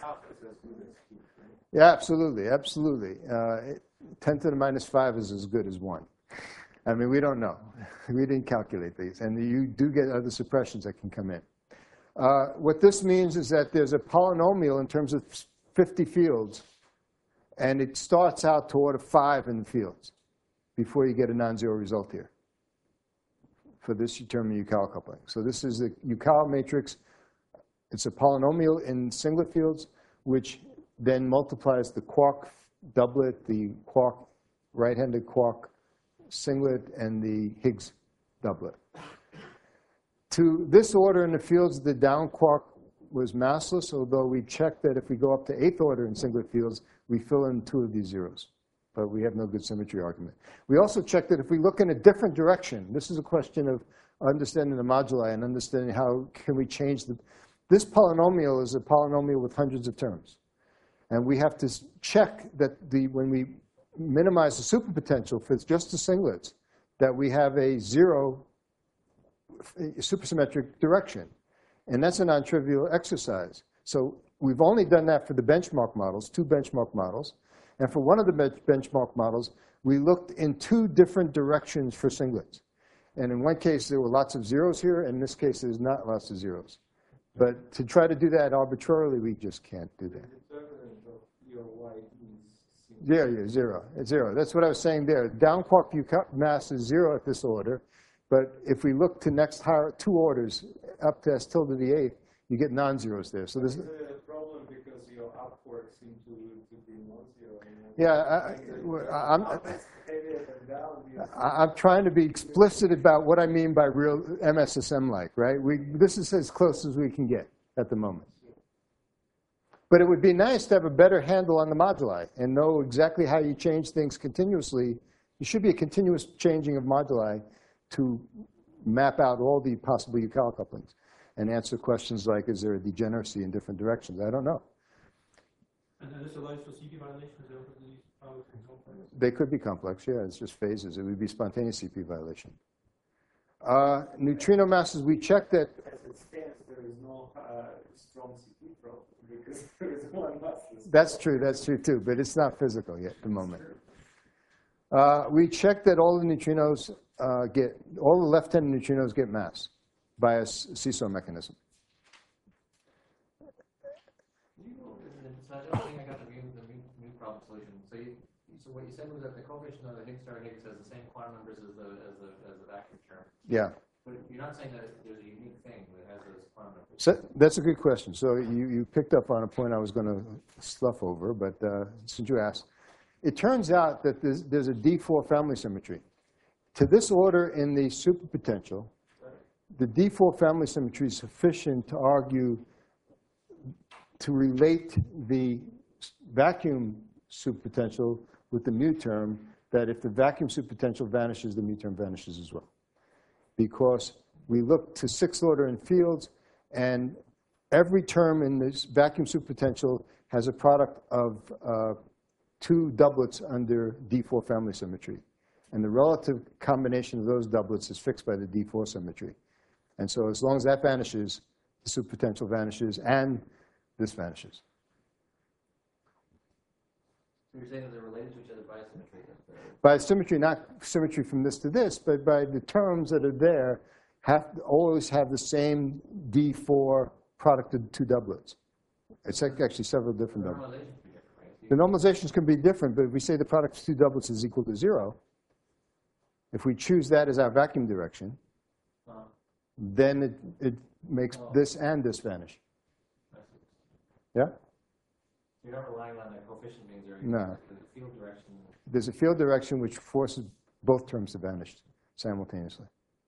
[SPEAKER 1] yeah, absolutely, absolutely. 10 to the minus 5 is as good as 1. I mean, we don't know. We didn't calculate these. And you do get other suppressions that can come in. What this means is that there's a polynomial in terms of 50 fields, and it starts out to order 5 in the fields before you get a non-zero result here. For this, you determine Yukawa coupling. So this is the Yukawa matrix. It's a polynomial in singlet fields, which then multiplies the quark doublet, the quark right-handed quark singlet, and the Higgs doublet. To this order in the fields, the down quark was massless, although we checked that if we go up to 8th order in singlet fields, we fill in 2 of these zeros. But we have no good symmetry argument. We also checked that if we look in a different direction, this is a question of understanding the moduli and understanding how can we change the. This polynomial is a polynomial with hundreds of terms. And we have to check that when we minimize the superpotential for just the singlets, that we have a 0 supersymmetric direction. And that's a non-trivial exercise. So we've only done that for the benchmark models, 2 benchmark models. And for one of the benchmark models, we looked in 2 different directions for singlets. And in one case, there were lots of zeros here. And in this case, there's not lots of zeros. But to try to do that arbitrarily, we just can't do that. Yeah, 0. It's 0. That's what I was saying there. Down quark mass is 0 at this order. But if we look to next higher 2 orders, up to S tilde to the 8th, you get non-zeros there. So there's
[SPEAKER 5] a problem because your up quarks seem to be non-zero.
[SPEAKER 1] Yeah, I'm trying to be explicit about what I mean by real MSSM-like, right? This is as close as we can get at the moment. But it would be nice to have a better handle on the moduli and know exactly how you change things continuously. There should be a continuous changing of moduli to map out all the possible Yukawa couplings and answer questions like, is there a degeneracy in different directions? I don't know.
[SPEAKER 4] And this allows for CP violations over these powers and complex?
[SPEAKER 1] They could be complex, yeah. It's just phases. It would be spontaneous CP violation. Neutrino masses, we checked that.
[SPEAKER 5] As it stands, there is no strong CP problem because there is one massless.
[SPEAKER 1] That's true too, but it's not physical yet at the moment. We checked that all the neutrinos all the left-handed neutrinos get mass by a seesaw mechanism.
[SPEAKER 2] So I don't think I got the new problem solution. So what you said was that the coefficient of the Higgs star Higgs has the same quantum numbers as the vacuum term.
[SPEAKER 1] Yeah.
[SPEAKER 2] But you're not saying that there's a unique thing that has those quantum numbers.
[SPEAKER 1] So that's a good question. So you picked up on a point I was going to slough over, but since you asked, it turns out that there's a D4 family symmetry. To this order in the superpotential, the D4 family symmetry is sufficient to argue, to relate the vacuum superpotential with the mu term, that if the vacuum superpotential vanishes, the mu term vanishes as well. Because we look to 6th order in fields, and every term in this vacuum superpotential has a product of 2 doublets under D4 family symmetry. And the relative combination of those doublets is fixed by the D4 symmetry. And so as long as that vanishes, the superpotential vanishes, and this vanishes.
[SPEAKER 2] So you're saying that they're related to each other by symmetry?
[SPEAKER 1] By symmetry, not symmetry from this to this, but by the terms that are there always have the same D4 product of 2 doublets. It's actually several different doublets. The normalizations can be different, but if we say the product of two doublets is equal to 0, if we choose that as our vacuum direction, then it makes this and this vanish. Yeah?
[SPEAKER 2] You're not relying on the coefficient being 0.
[SPEAKER 1] No.
[SPEAKER 2] The field direction.
[SPEAKER 1] There's a field direction which forces both terms to vanish simultaneously.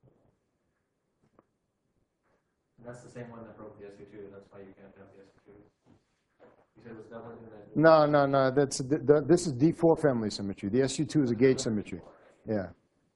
[SPEAKER 2] And that's the same one that broke the SU2. That's why you can't have the SU2. You said it was doubling the...
[SPEAKER 1] No. This is D4 family symmetry. The SU2 is a gauge symmetry. Yeah.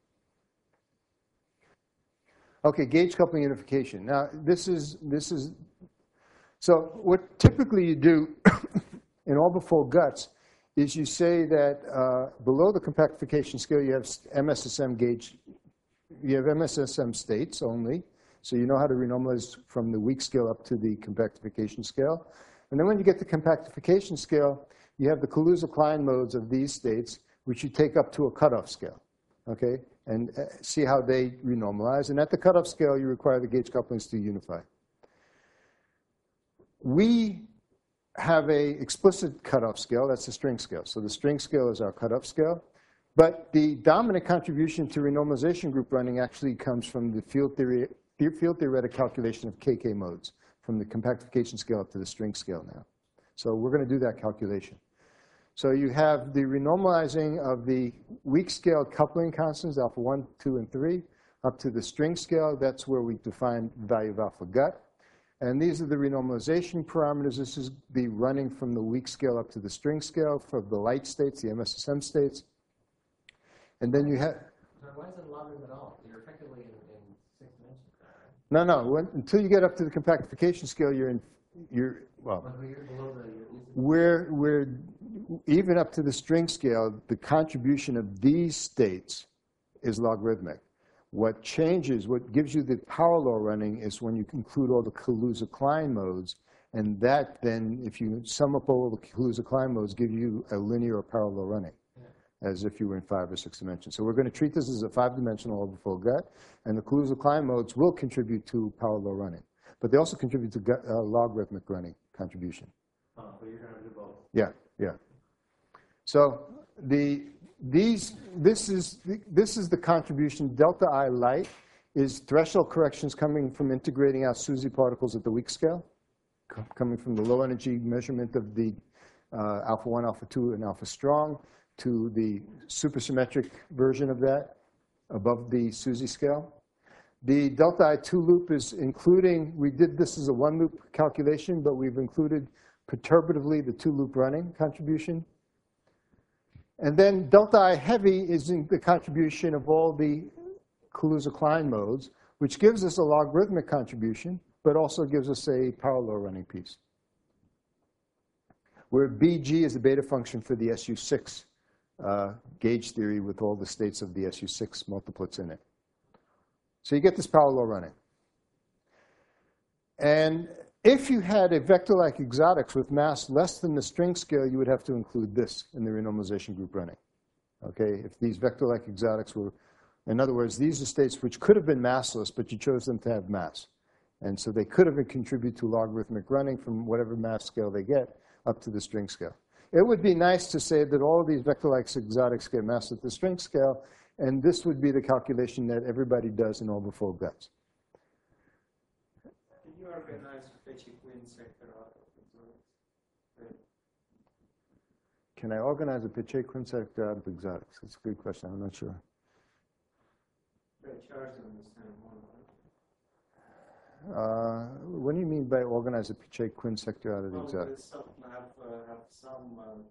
[SPEAKER 1] Okay, gauge coupling unification. Now, this is so what typically you do in orbifold guts is you say that below the compactification scale you have MSSM gauge, you have MSSM states only, so you know how to renormalize from the weak scale up to the compactification scale. And then when you get to compactification scale, you have the Kaluza-Klein modes of these states, which you take up to a cutoff scale, okay, and see how they renormalize. And at the cutoff scale, you require the gauge couplings to unify. We have a explicit cutoff scale. That's the string scale. So the string scale is our cutoff scale. But the dominant contribution to renormalization group running actually comes from the field theoretic calculation of KK modes, from the compactification scale up to the string scale now. So we're going to do that calculation. So you have the renormalizing of the weak scale coupling constants, alpha 1, 2, and 3, up to the string scale. That's where we define the value of alpha gut. And these are the renormalization parameters. This is the running from the weak scale up to the string scale for the light states, the MSSM states. And then you have...
[SPEAKER 2] Why is it logarithm at all? You're effectively in 6 dimensions.
[SPEAKER 1] No. Until you get up to the compactification scale, well,
[SPEAKER 2] But you're below
[SPEAKER 1] we're even up to the string scale, the contribution of these states is logarithmic. What changes, what gives you the power law running is when you include all the Kaluza-Klein modes, and that then, if you sum up all the Kaluza-Klein modes, give you a linear or parallel running, as if you were in 5 or 6 dimensions. So we're going to treat this as a 5-dimensional orbifold gut, and the Kaluza-Klein modes will contribute to power law running. But they also contribute to logarithmic running contribution.
[SPEAKER 2] Oh, but you're going to do both.
[SPEAKER 1] Yeah. So this is the contribution. Delta I light is threshold corrections coming from integrating out SUSY particles at the weak scale, coming from the low energy measurement of the alpha 1, alpha 2, and alpha strong to the supersymmetric version of that above the SUSY scale. The delta I2 loop is including, we did this as a 1-loop calculation, but we've included perturbatively the 2-loop running contribution. And then delta I heavy is in the contribution of all the Kaluza-Klein modes, which gives us a logarithmic contribution, but also gives us a power law running piece. Where BG is the beta function for the SU6 gauge theory with all the states of the SU6 multiplets in it. So you get this power law running. And if you had a vector like exotics with mass less than the string scale, you would have to include this in the renormalization group running. Okay, if these vector like exotics were, in other words, these are states which could have been massless, but you chose them to have mass. And so they could have contributed to logarithmic running from whatever mass scale they get up to the string scale. It would be nice to say that all of these vector like exotics get mass at the string scale, and this would be the calculation that everybody does in orbifold guts.
[SPEAKER 5] Can you organize Peccei-Quinn sector out of exotics?
[SPEAKER 1] Can I organize a Peccei-Quinn sector out of exotics? That's a good question. I'm not sure.
[SPEAKER 5] The charge on the same one.
[SPEAKER 1] What do you mean by organize a Peccei-Quinn sector out of
[SPEAKER 5] Well,
[SPEAKER 1] exotics?
[SPEAKER 5] some have some,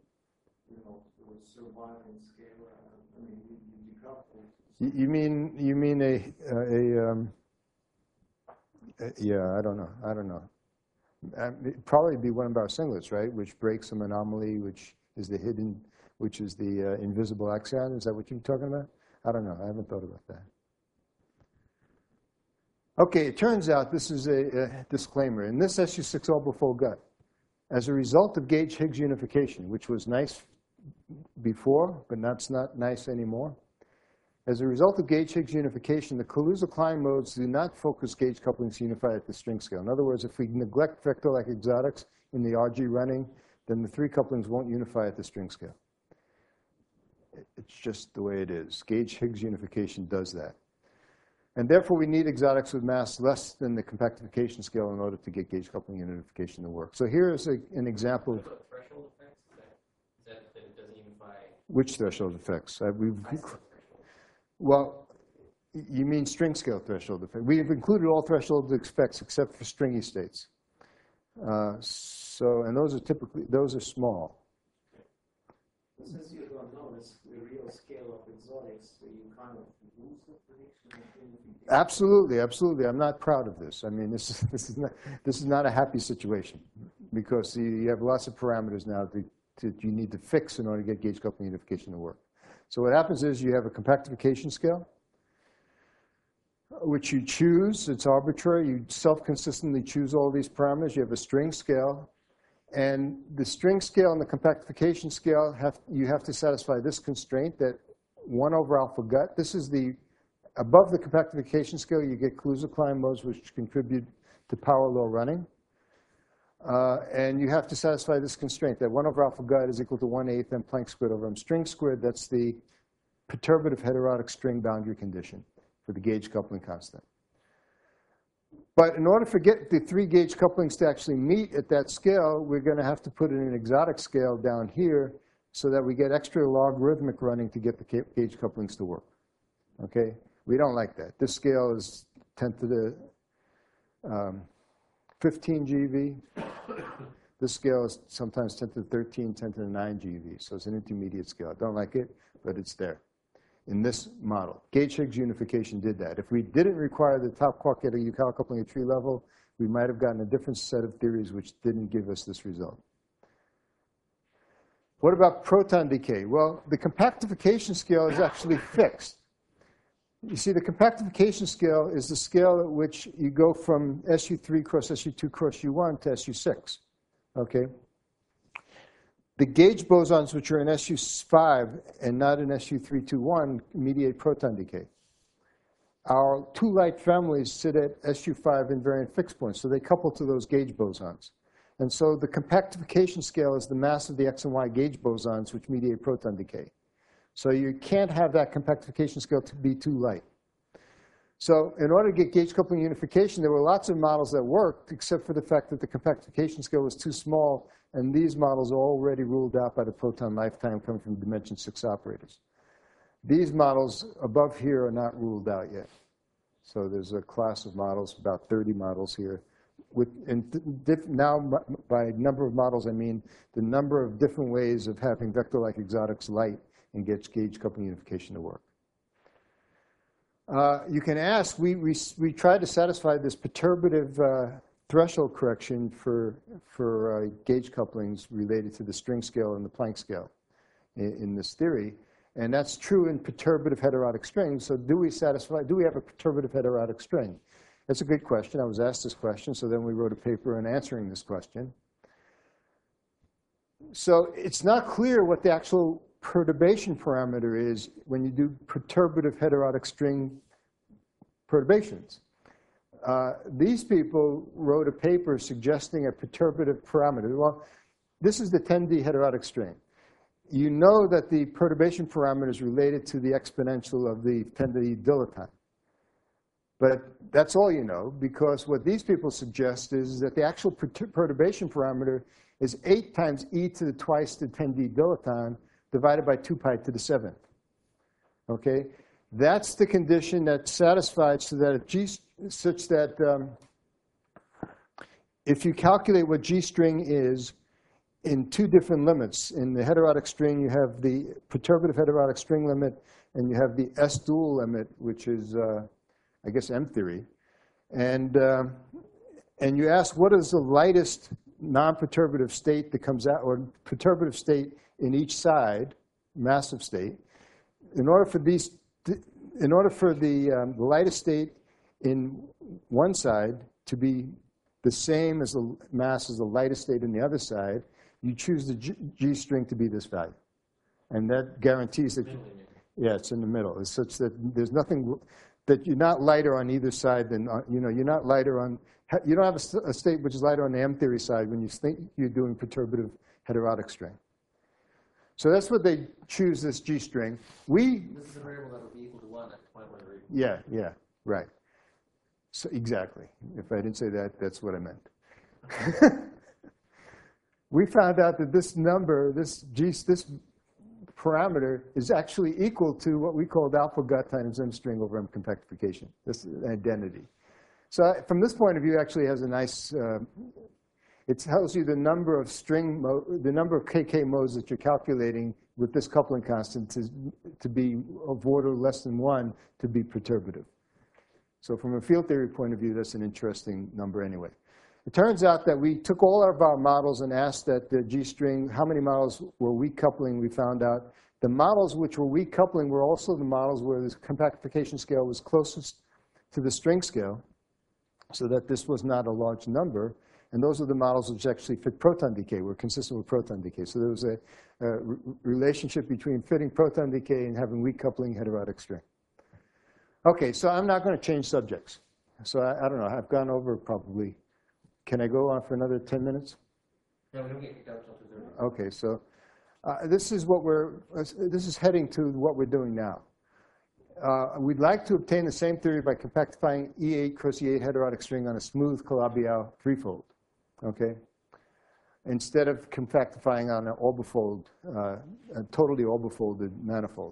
[SPEAKER 5] surviving scale. I mean, you decouple.
[SPEAKER 1] You mean yeah, I don't know. It'd probably be one of our singlets, right? Which breaks some anomaly, which is the invisible axion. Is that what you're talking about? I don't know. I haven't thought about that. Okay, it turns out this is a disclaimer. In this SU6 orbifold gut, as a result of gauge-Higgs unification, which was nice before, but that's not nice anymore, as a result of gauge-Higgs unification, the Kaluza-Klein modes do not focus gauge couplings to unify at the string scale. In other words, if we neglect vector like exotics in the RG running, then the three couplings won't unify at the string scale. It's just the way it is. Gauge-Higgs unification does that. And therefore, we need exotics with mass less than the compactification scale in order to get gauge coupling unification to work. So here is an example of
[SPEAKER 2] Threshold effects that it doesn't unify.
[SPEAKER 1] which threshold effects. Well, you mean string scale threshold effect. We've included all threshold effects except for stringy states. And those are small.
[SPEAKER 5] Since you don't know the real scale of exotics, so you kind of lose the prediction.
[SPEAKER 1] Absolutely, absolutely. I'm not proud of this. I mean, this is not a happy situation because you have lots of parameters now that you need to fix in order to get gauge coupling unification to work. So what happens is you have a compactification scale, which you choose. It's arbitrary. You self-consistently choose all these parameters. You have a string scale. And the string scale and the compactification scale, you have to satisfy this constraint that 1 over alpha gut. This is above the compactification scale, you get Kaluza-Klein modes, which contribute to power law running. And you have to satisfy this constraint that 1 over alpha gut is equal to 1/8 m Planck squared over m string squared. That's the perturbative heterotic string boundary condition for the gauge coupling constant. But in order to get the 3 gauge couplings to actually meet at that scale, we're going to have to put in an exotic scale down here so that we get extra logarithmic running to get the gauge couplings to work. Okay? We don't like that. This scale is 10 to the 15 GeV. This scale is sometimes 10 to the 13, 10 to the 9 GeV. So it's an intermediate scale. I don't like it, but it's there. In this model, Gauge-Higgs unification did that. If we didn't require the top quark at a Yukawa coupling at tree level, we might have gotten a different set of theories which didn't give us this result. What about proton decay? Well, the compactification scale is actually fixed. You see, the compactification scale is the scale at which you go from SU3 cross SU2 cross U1 to SU6. Okay? The gauge bosons, which are in SU5 and not in SU321, mediate proton decay. Our 2 light families sit at SU5 invariant fixed points, so they couple to those gauge bosons. And so the compactification scale is the mass of the X and Y gauge bosons, which mediate proton decay. So you can't have that compactification scale to be too light. So in order to get gauge coupling unification, there were lots of models that worked, except for the fact that the compactification scale was too small, and these models are already ruled out by the proton lifetime coming from dimension 6 operators. These models above here are not ruled out yet. So there's a class of models, about 30 models here. Now, by number of models, I mean the number of different ways of having vector-like exotics light and get gauge coupling unification to work. You can ask, we tried to satisfy this perturbative threshold correction for gauge couplings related to the string scale and the Planck scale in this theory. And that's true in perturbative heterotic strings. So do we have a perturbative heterotic string? That's a good question. I was asked this question, so then we wrote a paper on answering this question. So it's not clear what the actual perturbation parameter is when you do perturbative heterotic string perturbations. These people wrote a paper suggesting a perturbative parameter. Well, this is the 10D heterotic string. You know that the perturbation parameter is related to the exponential of the 10D dilaton. But that's all you know, because what these people suggest is that the actual perturbation parameter is 8 times e to the twice the 10D dilaton divided by 2 pi to the 7th. Okay? That's the condition that's satisfied so that such that if you calculate what G string is in 2 different limits, in the heterotic string you have the perturbative heterotic string limit and you have the S dual limit, which is I guess M theory, and you ask what is the lightest non-perturbative state that comes out, or perturbative state in each side, massive state. In order for the lightest state in one side to be the same as the mass as the lightest state in the other side, you choose the G string to be this value, and that guarantees that it's in the middle. It's such that there's nothing that you're not lighter on either side than you're not lighter on. You don't have a state which is lighter on the M theory side when you think you're doing perturbative heterotic string. So that's what they choose, this G string.
[SPEAKER 2] This is a variable that will be equal to 1 at the point where the
[SPEAKER 1] Yeah, right. So exactly. If I didn't say that, that's what I meant. We found out that this number, this parameter, is actually equal to what we called alpha gut times M string over M compactification. This is an identity. So from this point of view, actually has a nice. It tells you the number of the number of KK modes that you're calculating with this coupling constant to be of order less than 1 to be perturbative. So from a field theory point of view, that's an interesting number anyway. It turns out that we took all of our models and asked that the G string, how many models were weak coupling. We found out the models which were weak coupling were also the models where the compactification scale was closest to the string scale, so that this was not a large number. And those are the models which actually fit proton decay, were consistent with proton decay. So there was a relationship between fitting proton decay and having weak coupling heterotic string. Okay, so I'm not going to change subjects. So I don't know, I've gone over probably. Can I go on for another 10 minutes?
[SPEAKER 2] No, we don't get kicked out until 2:30.
[SPEAKER 1] Okay, so this is heading to what we're doing now. We'd like to obtain the same theory by compactifying E8 cross E8 heterotic string on a smooth Calabi-Yau threefold, okay? Instead of compactifying on an orbifold, a totally orbifolded manifold.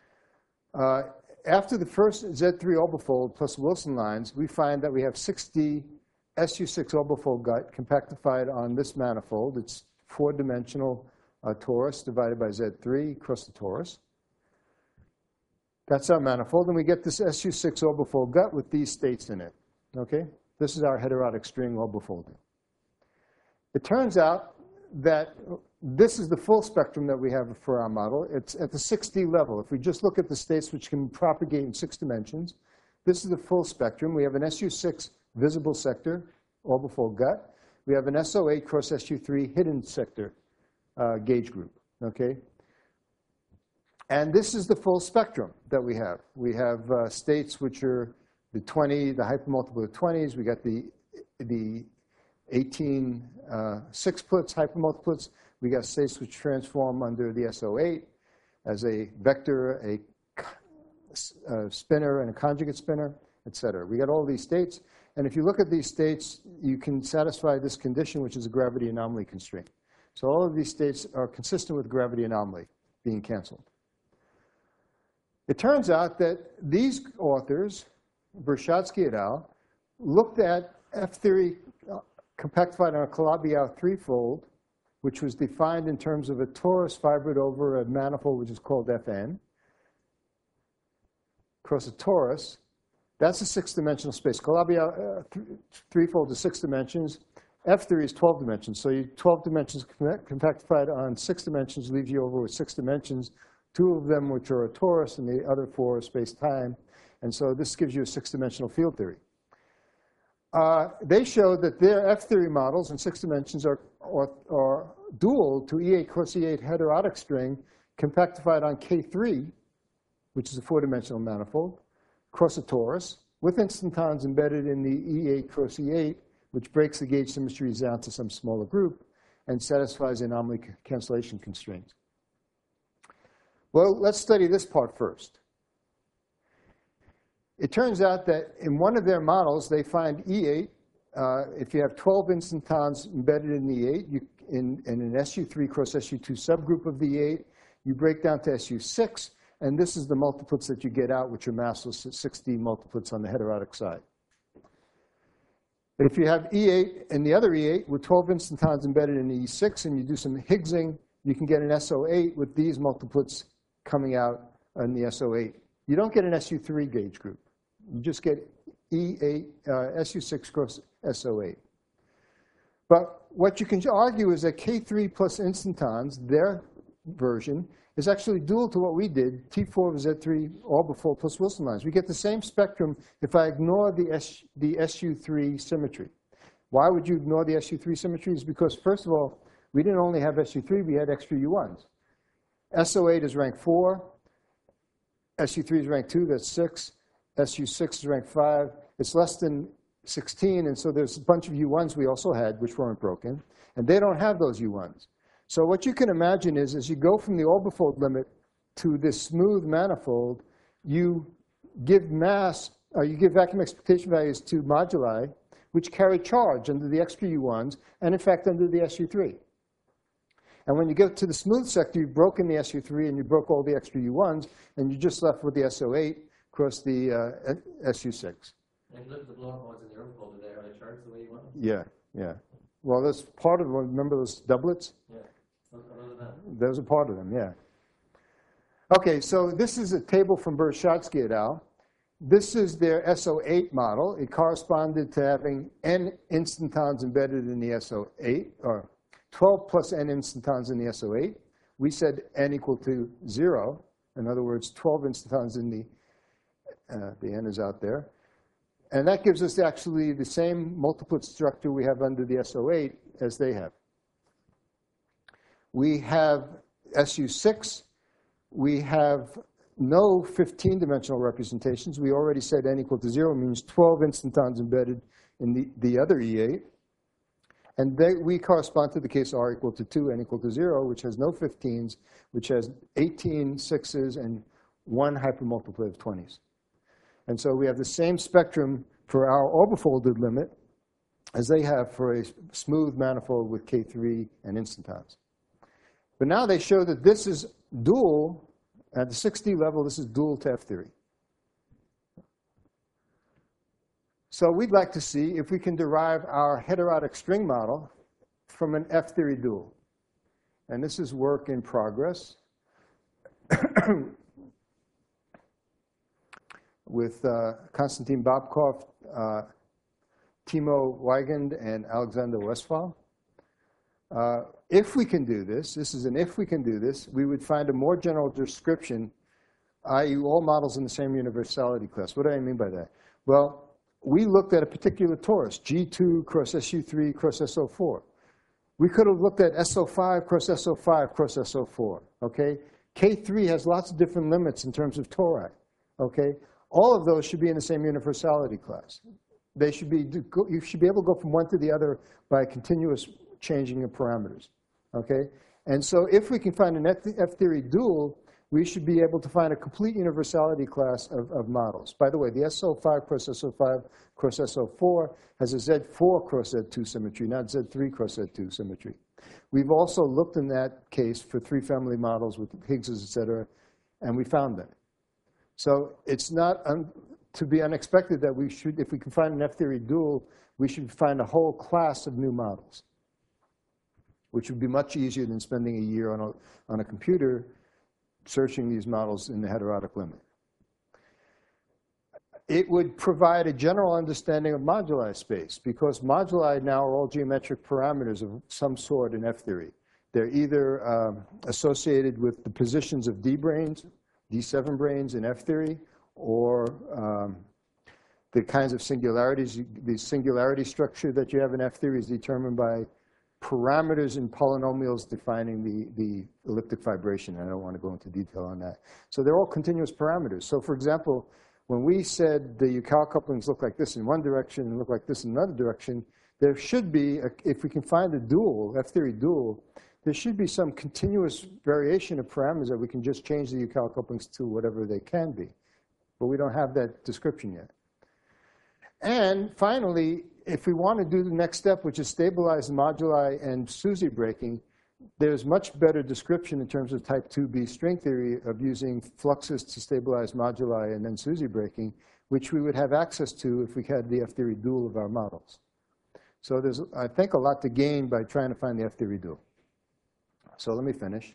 [SPEAKER 1] After the first Z3 orbifold plus Wilson lines, we find that we have 6D SU6 orbifold gut compactified on this manifold. It's 4-dimensional torus divided by Z3 across the torus. That's our manifold, and we get this SU6 orbifold gut with these states in it. Okay, this is our heterotic string orbifolding. It turns out that this is the full spectrum that we have for our model. It's at the 6D level. If we just look at the states which can propagate in 6 dimensions, this is the full spectrum. We have an SU6 visible sector orbifold gut. We have an SO8 cross SU3 hidden sector gauge group. Okay. And this is the full spectrum that we have. We have states which are the 20, the hypermultiple of 20s. We got the 18 sixplets, hypermultiplets. We got states which transform under the SO8 as a vector, a spinner, and a conjugate spinner, et cetera. We got all these states. And if you look at these states, you can satisfy this condition, which is a gravity anomaly constraint. So all of these states are consistent with gravity anomaly being canceled. It turns out that these authors, Bershadsky et al., looked at F-theory compactified on a Calabi-Yau threefold, which was defined in terms of a torus fibred over a manifold which is called Fn, across a torus. That's a 6-dimensional space. Calabi-Yau threefold is 6 dimensions. F-theory is 12 dimensions. So 12 dimensions compactified on 6 dimensions leaves you over with 6 dimensions. 2 of them which are a torus, and the other 4 are space-time. And so this gives you a 6-dimensional field theory. They showed that their F-theory models in 6 dimensions are dual to E8 cross E8 heterotic string compactified on K3, which is a 4-dimensional manifold, cross a torus, with instantons embedded in the E8 cross E8, which breaks the gauge symmetries down to some smaller group and satisfies anomaly cancellation constraints. Well, let's study this part first. It turns out that in one of their models, they find E8. If you have 12 instantons embedded in the E8, in an SU3 cross SU2 subgroup of the E8, you break down to SU6, and this is the multiplets that you get out, which are massless at 6D multiplets on the heterotic side. But if you have E8 and the other E8 with 12 instantons embedded in E6, and you do some Higgsing, you can get an SO8 with these multiplets coming out in the SO8. You don't get an SU3 gauge group. You just get E8, SU6 cross SO8. But what you can argue is that K3 plus instantons, their version, is actually dual to what we did, T4 of Z3 orbifold plus Wilson lines. We get the same spectrum if I ignore the SU3 symmetry. Why would you ignore the SU3 symmetry? It's because, first of all, we didn't only have SU3, we had extra U1s. SO8 is rank 4. SU3 is rank 2, that's 6. SU6 is rank 5. It's less than 16, and so there's a bunch of U1s we also had which weren't broken. And they don't have those U1s. So what you can imagine is, as you go from the orbifold limit to this smooth manifold, you give you give vacuum expectation values to moduli, which carry charge under the XPU1s, and in fact under the SU3. And when you get to the smooth sector, you've broken the SU3 and you broke all the XPU1s, and you're just left with the SO8 across the SU6.
[SPEAKER 2] And look at the blow-up modes in the orbifold, are they charged the way you want them?
[SPEAKER 1] Yeah, yeah. Well, that's part of them. Remember those doublets?
[SPEAKER 2] Yeah. Other than that.
[SPEAKER 1] Those are part of them, yeah. Okay, so this is a table from Bershadsky et al. This is their SO8 model. It corresponded to having n instantons embedded in the SO8, or 12 plus n instantons in the SO8. We said n equal to 0. In other words, 12 instantons in the n is out there. And that gives us actually the same multiplet structure we have under the SO8 as they have. We have SU6. We have no 15-dimensional representations. We already said n equal to 0 means 12 instantons embedded in the other E8. And we correspond to the case R equal to 2, n equal to 0, which has no 15s, which has 18 6s, and 1 hypermultiplet of 20s. And so we have the same spectrum for our orbifolded limit as they have for a smooth manifold with K3 and instantons. But now they show that this is dual. At the 6D level, this is dual to F theory. So we'd like to see if we can derive our heterotic string model from an F theory dual. And this is work in progress with Konstantin Babkov, Timo Weigand, and Alexander Westphal. If we can do this, this is an if we can do this, we would find a more general description, i.e. all models in the same universality class. What do I mean by that? Well, we looked at a particular torus, G2 cross SU3 cross SO4. We could have looked at SO5 cross SO5 cross SO4, okay? K3 has lots of different limits in terms of tori, okay? All of those should be in the same universality class. They should be, you should be able to go from one to the other by continuous changing of parameters, okay? And so if we can find an F-theory dual, we should be able to find a complete universality class of models. By the way, the SO5 cross SO5 cross SO4 has a Z4 cross Z2 symmetry, not Z3 cross Z2 symmetry. We've also looked in that case for 3-family models with Higgses, et cetera, and we found them. So it's not to be unexpected that we should, if we can find an F-theory dual, we should find a whole class of new models, which would be much easier than spending a year on a computer searching these models in the heterotic limit. It would provide a general understanding of moduli space, because moduli now are all geometric parameters of some sort in F-theory. They're either associated with the positions of D branes, D7 branes in F-theory, or the kinds of singularities. The singularity structure that you have in F-theory is determined by parameters in polynomials defining the elliptic fibration. I don't want to go into detail on that. So they're all continuous parameters. So for example, when we said the Yukawa couplings look like this in one direction and look like this in another direction, there should be, if we can find a dual, F-theory dual, there should be some continuous variation of parameters that we can just change the Yukawa couplings to whatever they can be. But we don't have that description yet. And finally, if we want to do the next step, which is stabilize the moduli and SUSY breaking, there's much better description in terms of type 2B string theory of using fluxes to stabilize moduli and then SUSY breaking, which we would have access to if we had the F-theory dual of our models. So there's, I think, a lot to gain by trying to find the F-theory dual. So let me finish.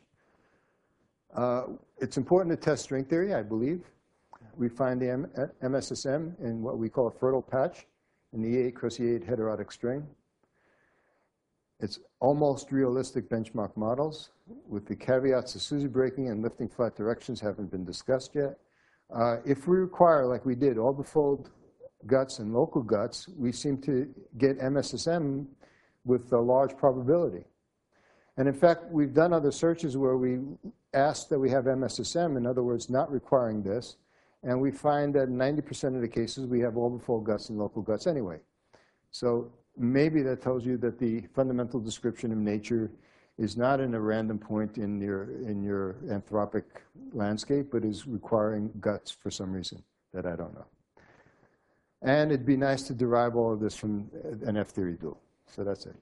[SPEAKER 1] It's important to test string theory, I believe. We find the MSSM in what we call a fertile patch in the E8 cross E8 heterotic string. It's almost realistic benchmark models with the caveats of SUSY breaking and lifting flat directions haven't been discussed yet. If we require, like we did, orbifold guts and local guts, we seem to get MSSM with a large probability. And in fact, we've done other searches where we ask that we have MSSM, in other words, not requiring this, and we find that in 90% of the cases, we have orbifold guts and local guts anyway. So maybe that tells you that the fundamental description of nature is not in a random point in your anthropic landscape, but is requiring guts for some reason that I don't know. And it'd be nice to derive all of this from an F-theory dual. So that's it.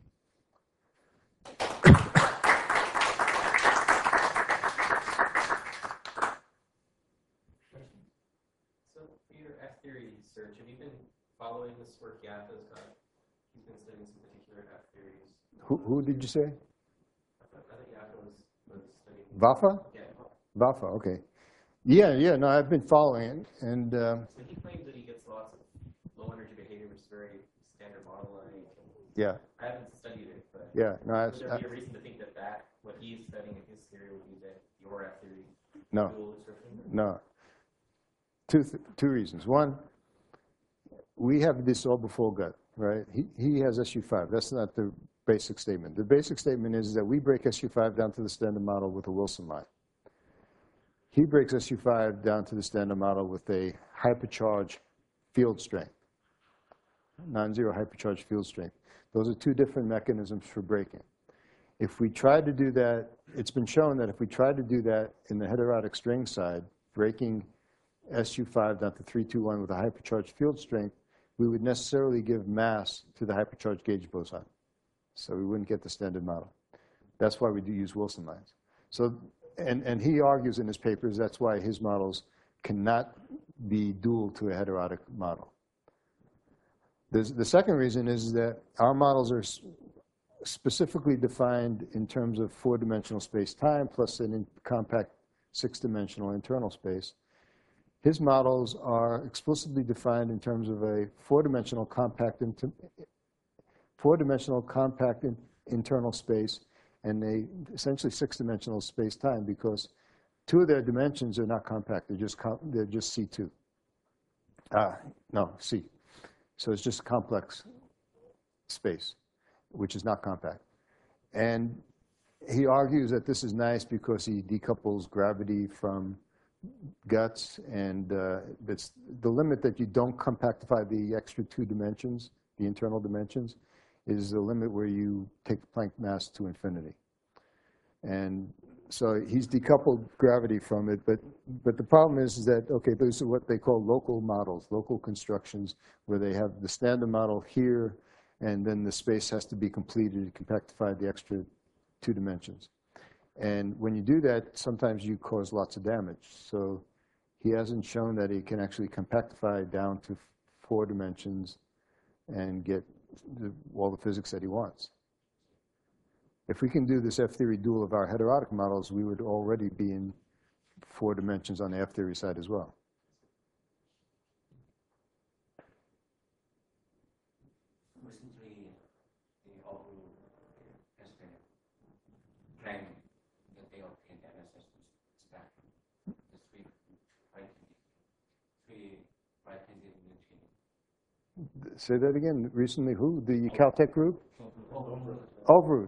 [SPEAKER 6] So for your F-theory search, have you been following this work Yaffa's got? He's been studying some particular F-theories.
[SPEAKER 1] Who did you say?
[SPEAKER 6] I think Yaffa was studying.
[SPEAKER 1] Vafa?
[SPEAKER 6] Yeah.
[SPEAKER 1] Vafa, okay. Yeah, no, I've been following it. And
[SPEAKER 6] So he claims that he gets lots of low energy behavior, which is very standard model.
[SPEAKER 1] yeah,
[SPEAKER 6] I haven't studied it, but
[SPEAKER 1] yeah, no,
[SPEAKER 6] would there be a reason to think that what he's studying in his theory would be that your F-theory
[SPEAKER 1] no,
[SPEAKER 6] dual description?
[SPEAKER 1] no. Two reasons. One, we have this all before gut, right? He has SU5. That's not the basic statement. The basic statement is that we break SU5 down to the standard model with a Wilson line. He breaks SU5 down to the standard model with a hypercharged field strength, non-zero hypercharged field strength. Those are two different mechanisms for breaking. If we try to do that, it's been shown that if we try to do that in the heterotic string side, breaking SU5 down to 321 with a hypercharged field strength, we would necessarily give mass to the hypercharged gauge boson. So we wouldn't get the standard model. That's why we do use Wilson lines. So, and he argues in his papers that's why his models cannot be dual to a heterotic model. The second reason is that our models are specifically defined in terms of four-dimensional space-time plus an compact six-dimensional internal space. His models are explicitly defined in terms of a four-dimensional compact internal space and a essentially six-dimensional space-time, because two of their dimensions are not compact. They're just C2. No, C. So it's just complex space, which is not compact. And he argues that this is nice because he decouples gravity from guts, and that's the limit that you don't compactify the extra two dimensions, the internal dimensions, is the limit where you take the Planck mass to infinity. And so he's decoupled gravity from it, but the problem is that, okay, those are what they call local models, local constructions, where they have the standard model here, and then the space has to be completed to compactify the extra two dimensions. And when you do that, sometimes you cause lots of damage. So he hasn't shown that he can actually compactify down to four dimensions and get all the physics that he wants. If we can do this F-theory dual of our heterotic models, we would already be in four dimensions on the F-theory side as well.
[SPEAKER 7] Recently, the Oval has been claiming that they obtained MSS spectrum, the three right-handed neutrino.
[SPEAKER 1] Say that again. Recently, who? The Caltech group? Overroot.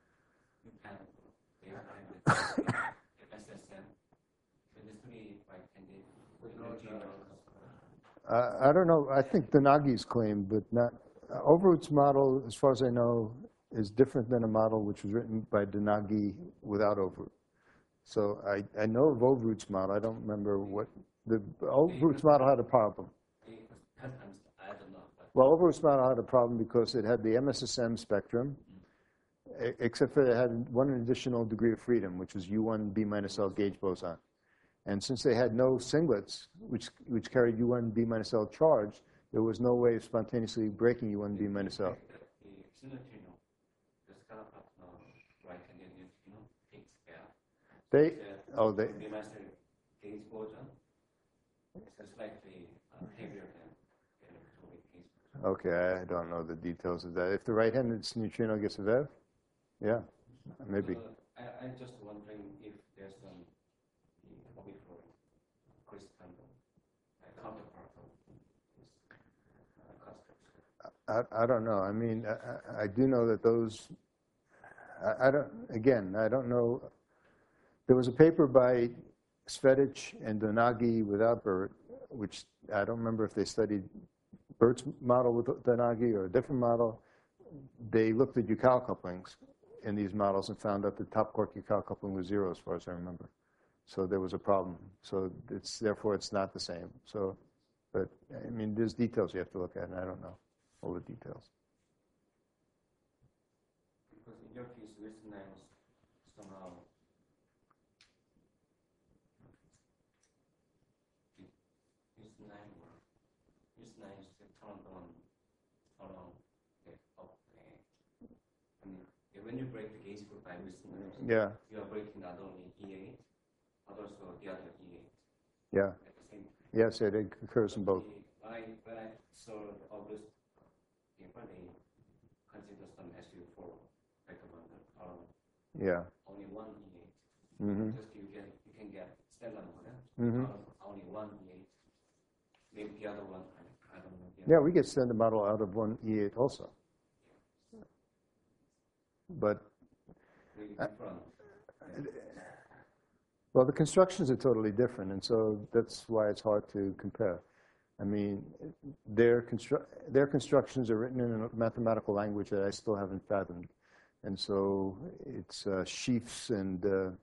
[SPEAKER 1] I don't know. I think Denagi's claim, but not Overroot's model, as far as I know, is different than a model which was written by Denagi without Overroot. So I know of Overroot's model. I don't remember what the Overroot's model had a problem. Well, Overroot's model had a problem because it had the MSSM spectrum, except for it had one additional degree of freedom, which was U1 B minus L gauge boson. And since they had no singlets, which carried U1 B minus L charge, there was no way of spontaneously breaking U1 B minus L. They. Okay, I don't know the details of that. If the right-handed neutrino gets a VEV, yeah, maybe.
[SPEAKER 7] I'm just wondering if there's some counterpart of this construct.
[SPEAKER 1] I don't know. I mean, I do know that those. I don't know. There was a paper by Svetich and Denagi without Burt, which I don't remember if they studied Burt's model with Denagi or a different model. They looked at Yukawa couplings, in these models and found that the top quark Yakow coupling was 0 as far as I remember. So there was a problem. So therefore it's not the same. So, but I mean, there's details you have to look at, and I don't know all the details.
[SPEAKER 7] Because in your case, Wilson line was somehow Wilson line is turned on, okay, up. I mean, when you break the gauge group by Wilson line,
[SPEAKER 1] Yeah.
[SPEAKER 7] you are breaking not only E8, but also the other E8
[SPEAKER 1] Yeah.
[SPEAKER 7] at the same time.
[SPEAKER 1] Yes, it occurs in both.
[SPEAKER 7] When I saw all this paper, they consider some SU4 recommended.
[SPEAKER 1] Yeah.
[SPEAKER 7] Only one E8.
[SPEAKER 1] Mm-hmm.
[SPEAKER 7] Just you can get standard model.
[SPEAKER 1] Mm-hmm.
[SPEAKER 7] Only one E8. Maybe the other one, I don't know.
[SPEAKER 1] Yeah, we get standard model out of one E8 also. But
[SPEAKER 7] Really different.
[SPEAKER 1] well, the constructions are totally different, and so that's why it's hard to compare. I mean, their constructions are written in a mathematical language that I still haven't fathomed, and so it's sheafs and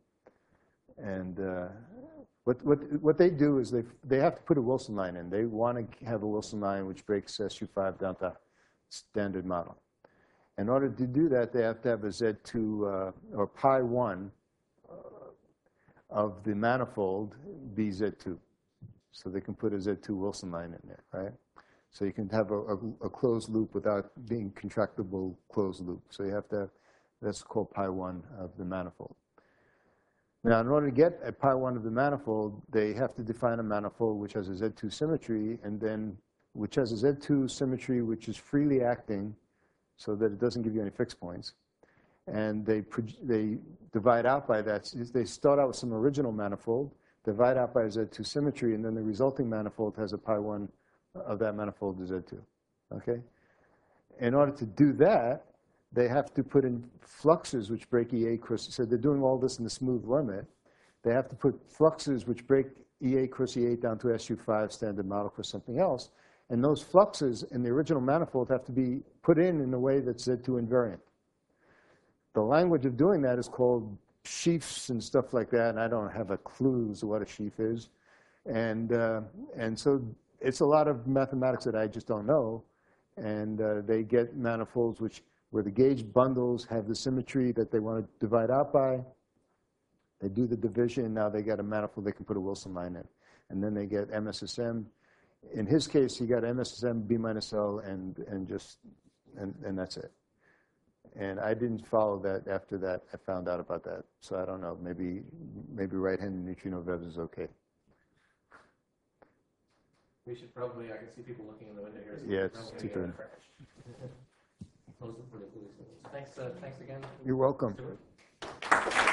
[SPEAKER 1] what they do is they have to put a Wilson line in. They want to have a Wilson line which breaks SU5 down to standard model. In order to do that, they have to have a Z2 or pi 1 of the manifold be Z2. So they can put a Z2 Wilson line in there, right? So you can have a closed loop without being contractible closed loop. So you have to have, that's called pi 1 of the manifold. Now, in order to get a pi 1 of the manifold, they have to define a manifold which has a Z2 symmetry, and then which has a Z2 symmetry which is freely acting so that it doesn't give you any fixed points. And they divide out by that. They start out with some original manifold, divide out by Z2 symmetry, and then the resulting manifold has a pi 1 of that manifold to Z2. Okay? In order to do that, they have to put in fluxes which break E8 cross. So they're doing all this in the smooth limit. They have to put fluxes which break E8 cross E8 down to SU5 standard model for something else. And those fluxes in the original manifold have to be put in a way that's Z2 invariant. The language of doing that is called sheafs and stuff like that, and I don't have a clue as to what a sheaf is. And so it's a lot of mathematics that I just don't know. And they get manifolds where the gauge bundles have the symmetry that they want to divide out by. They do the division. Now they got a manifold they can put a Wilson line in. And then they get MSSM. In his case, he got MSSM, B minus L, and that's it. And I didn't follow that after that. I found out about that. So I don't know. Maybe right-handed neutrino Vebs is okay.
[SPEAKER 6] We should probably, I can see people looking in the window here. So
[SPEAKER 1] Yeah,
[SPEAKER 6] we're
[SPEAKER 1] it's
[SPEAKER 6] probably
[SPEAKER 1] 2:30.
[SPEAKER 2] Close it for the police. Thanks again.
[SPEAKER 1] You're welcome.
[SPEAKER 2] Stuart.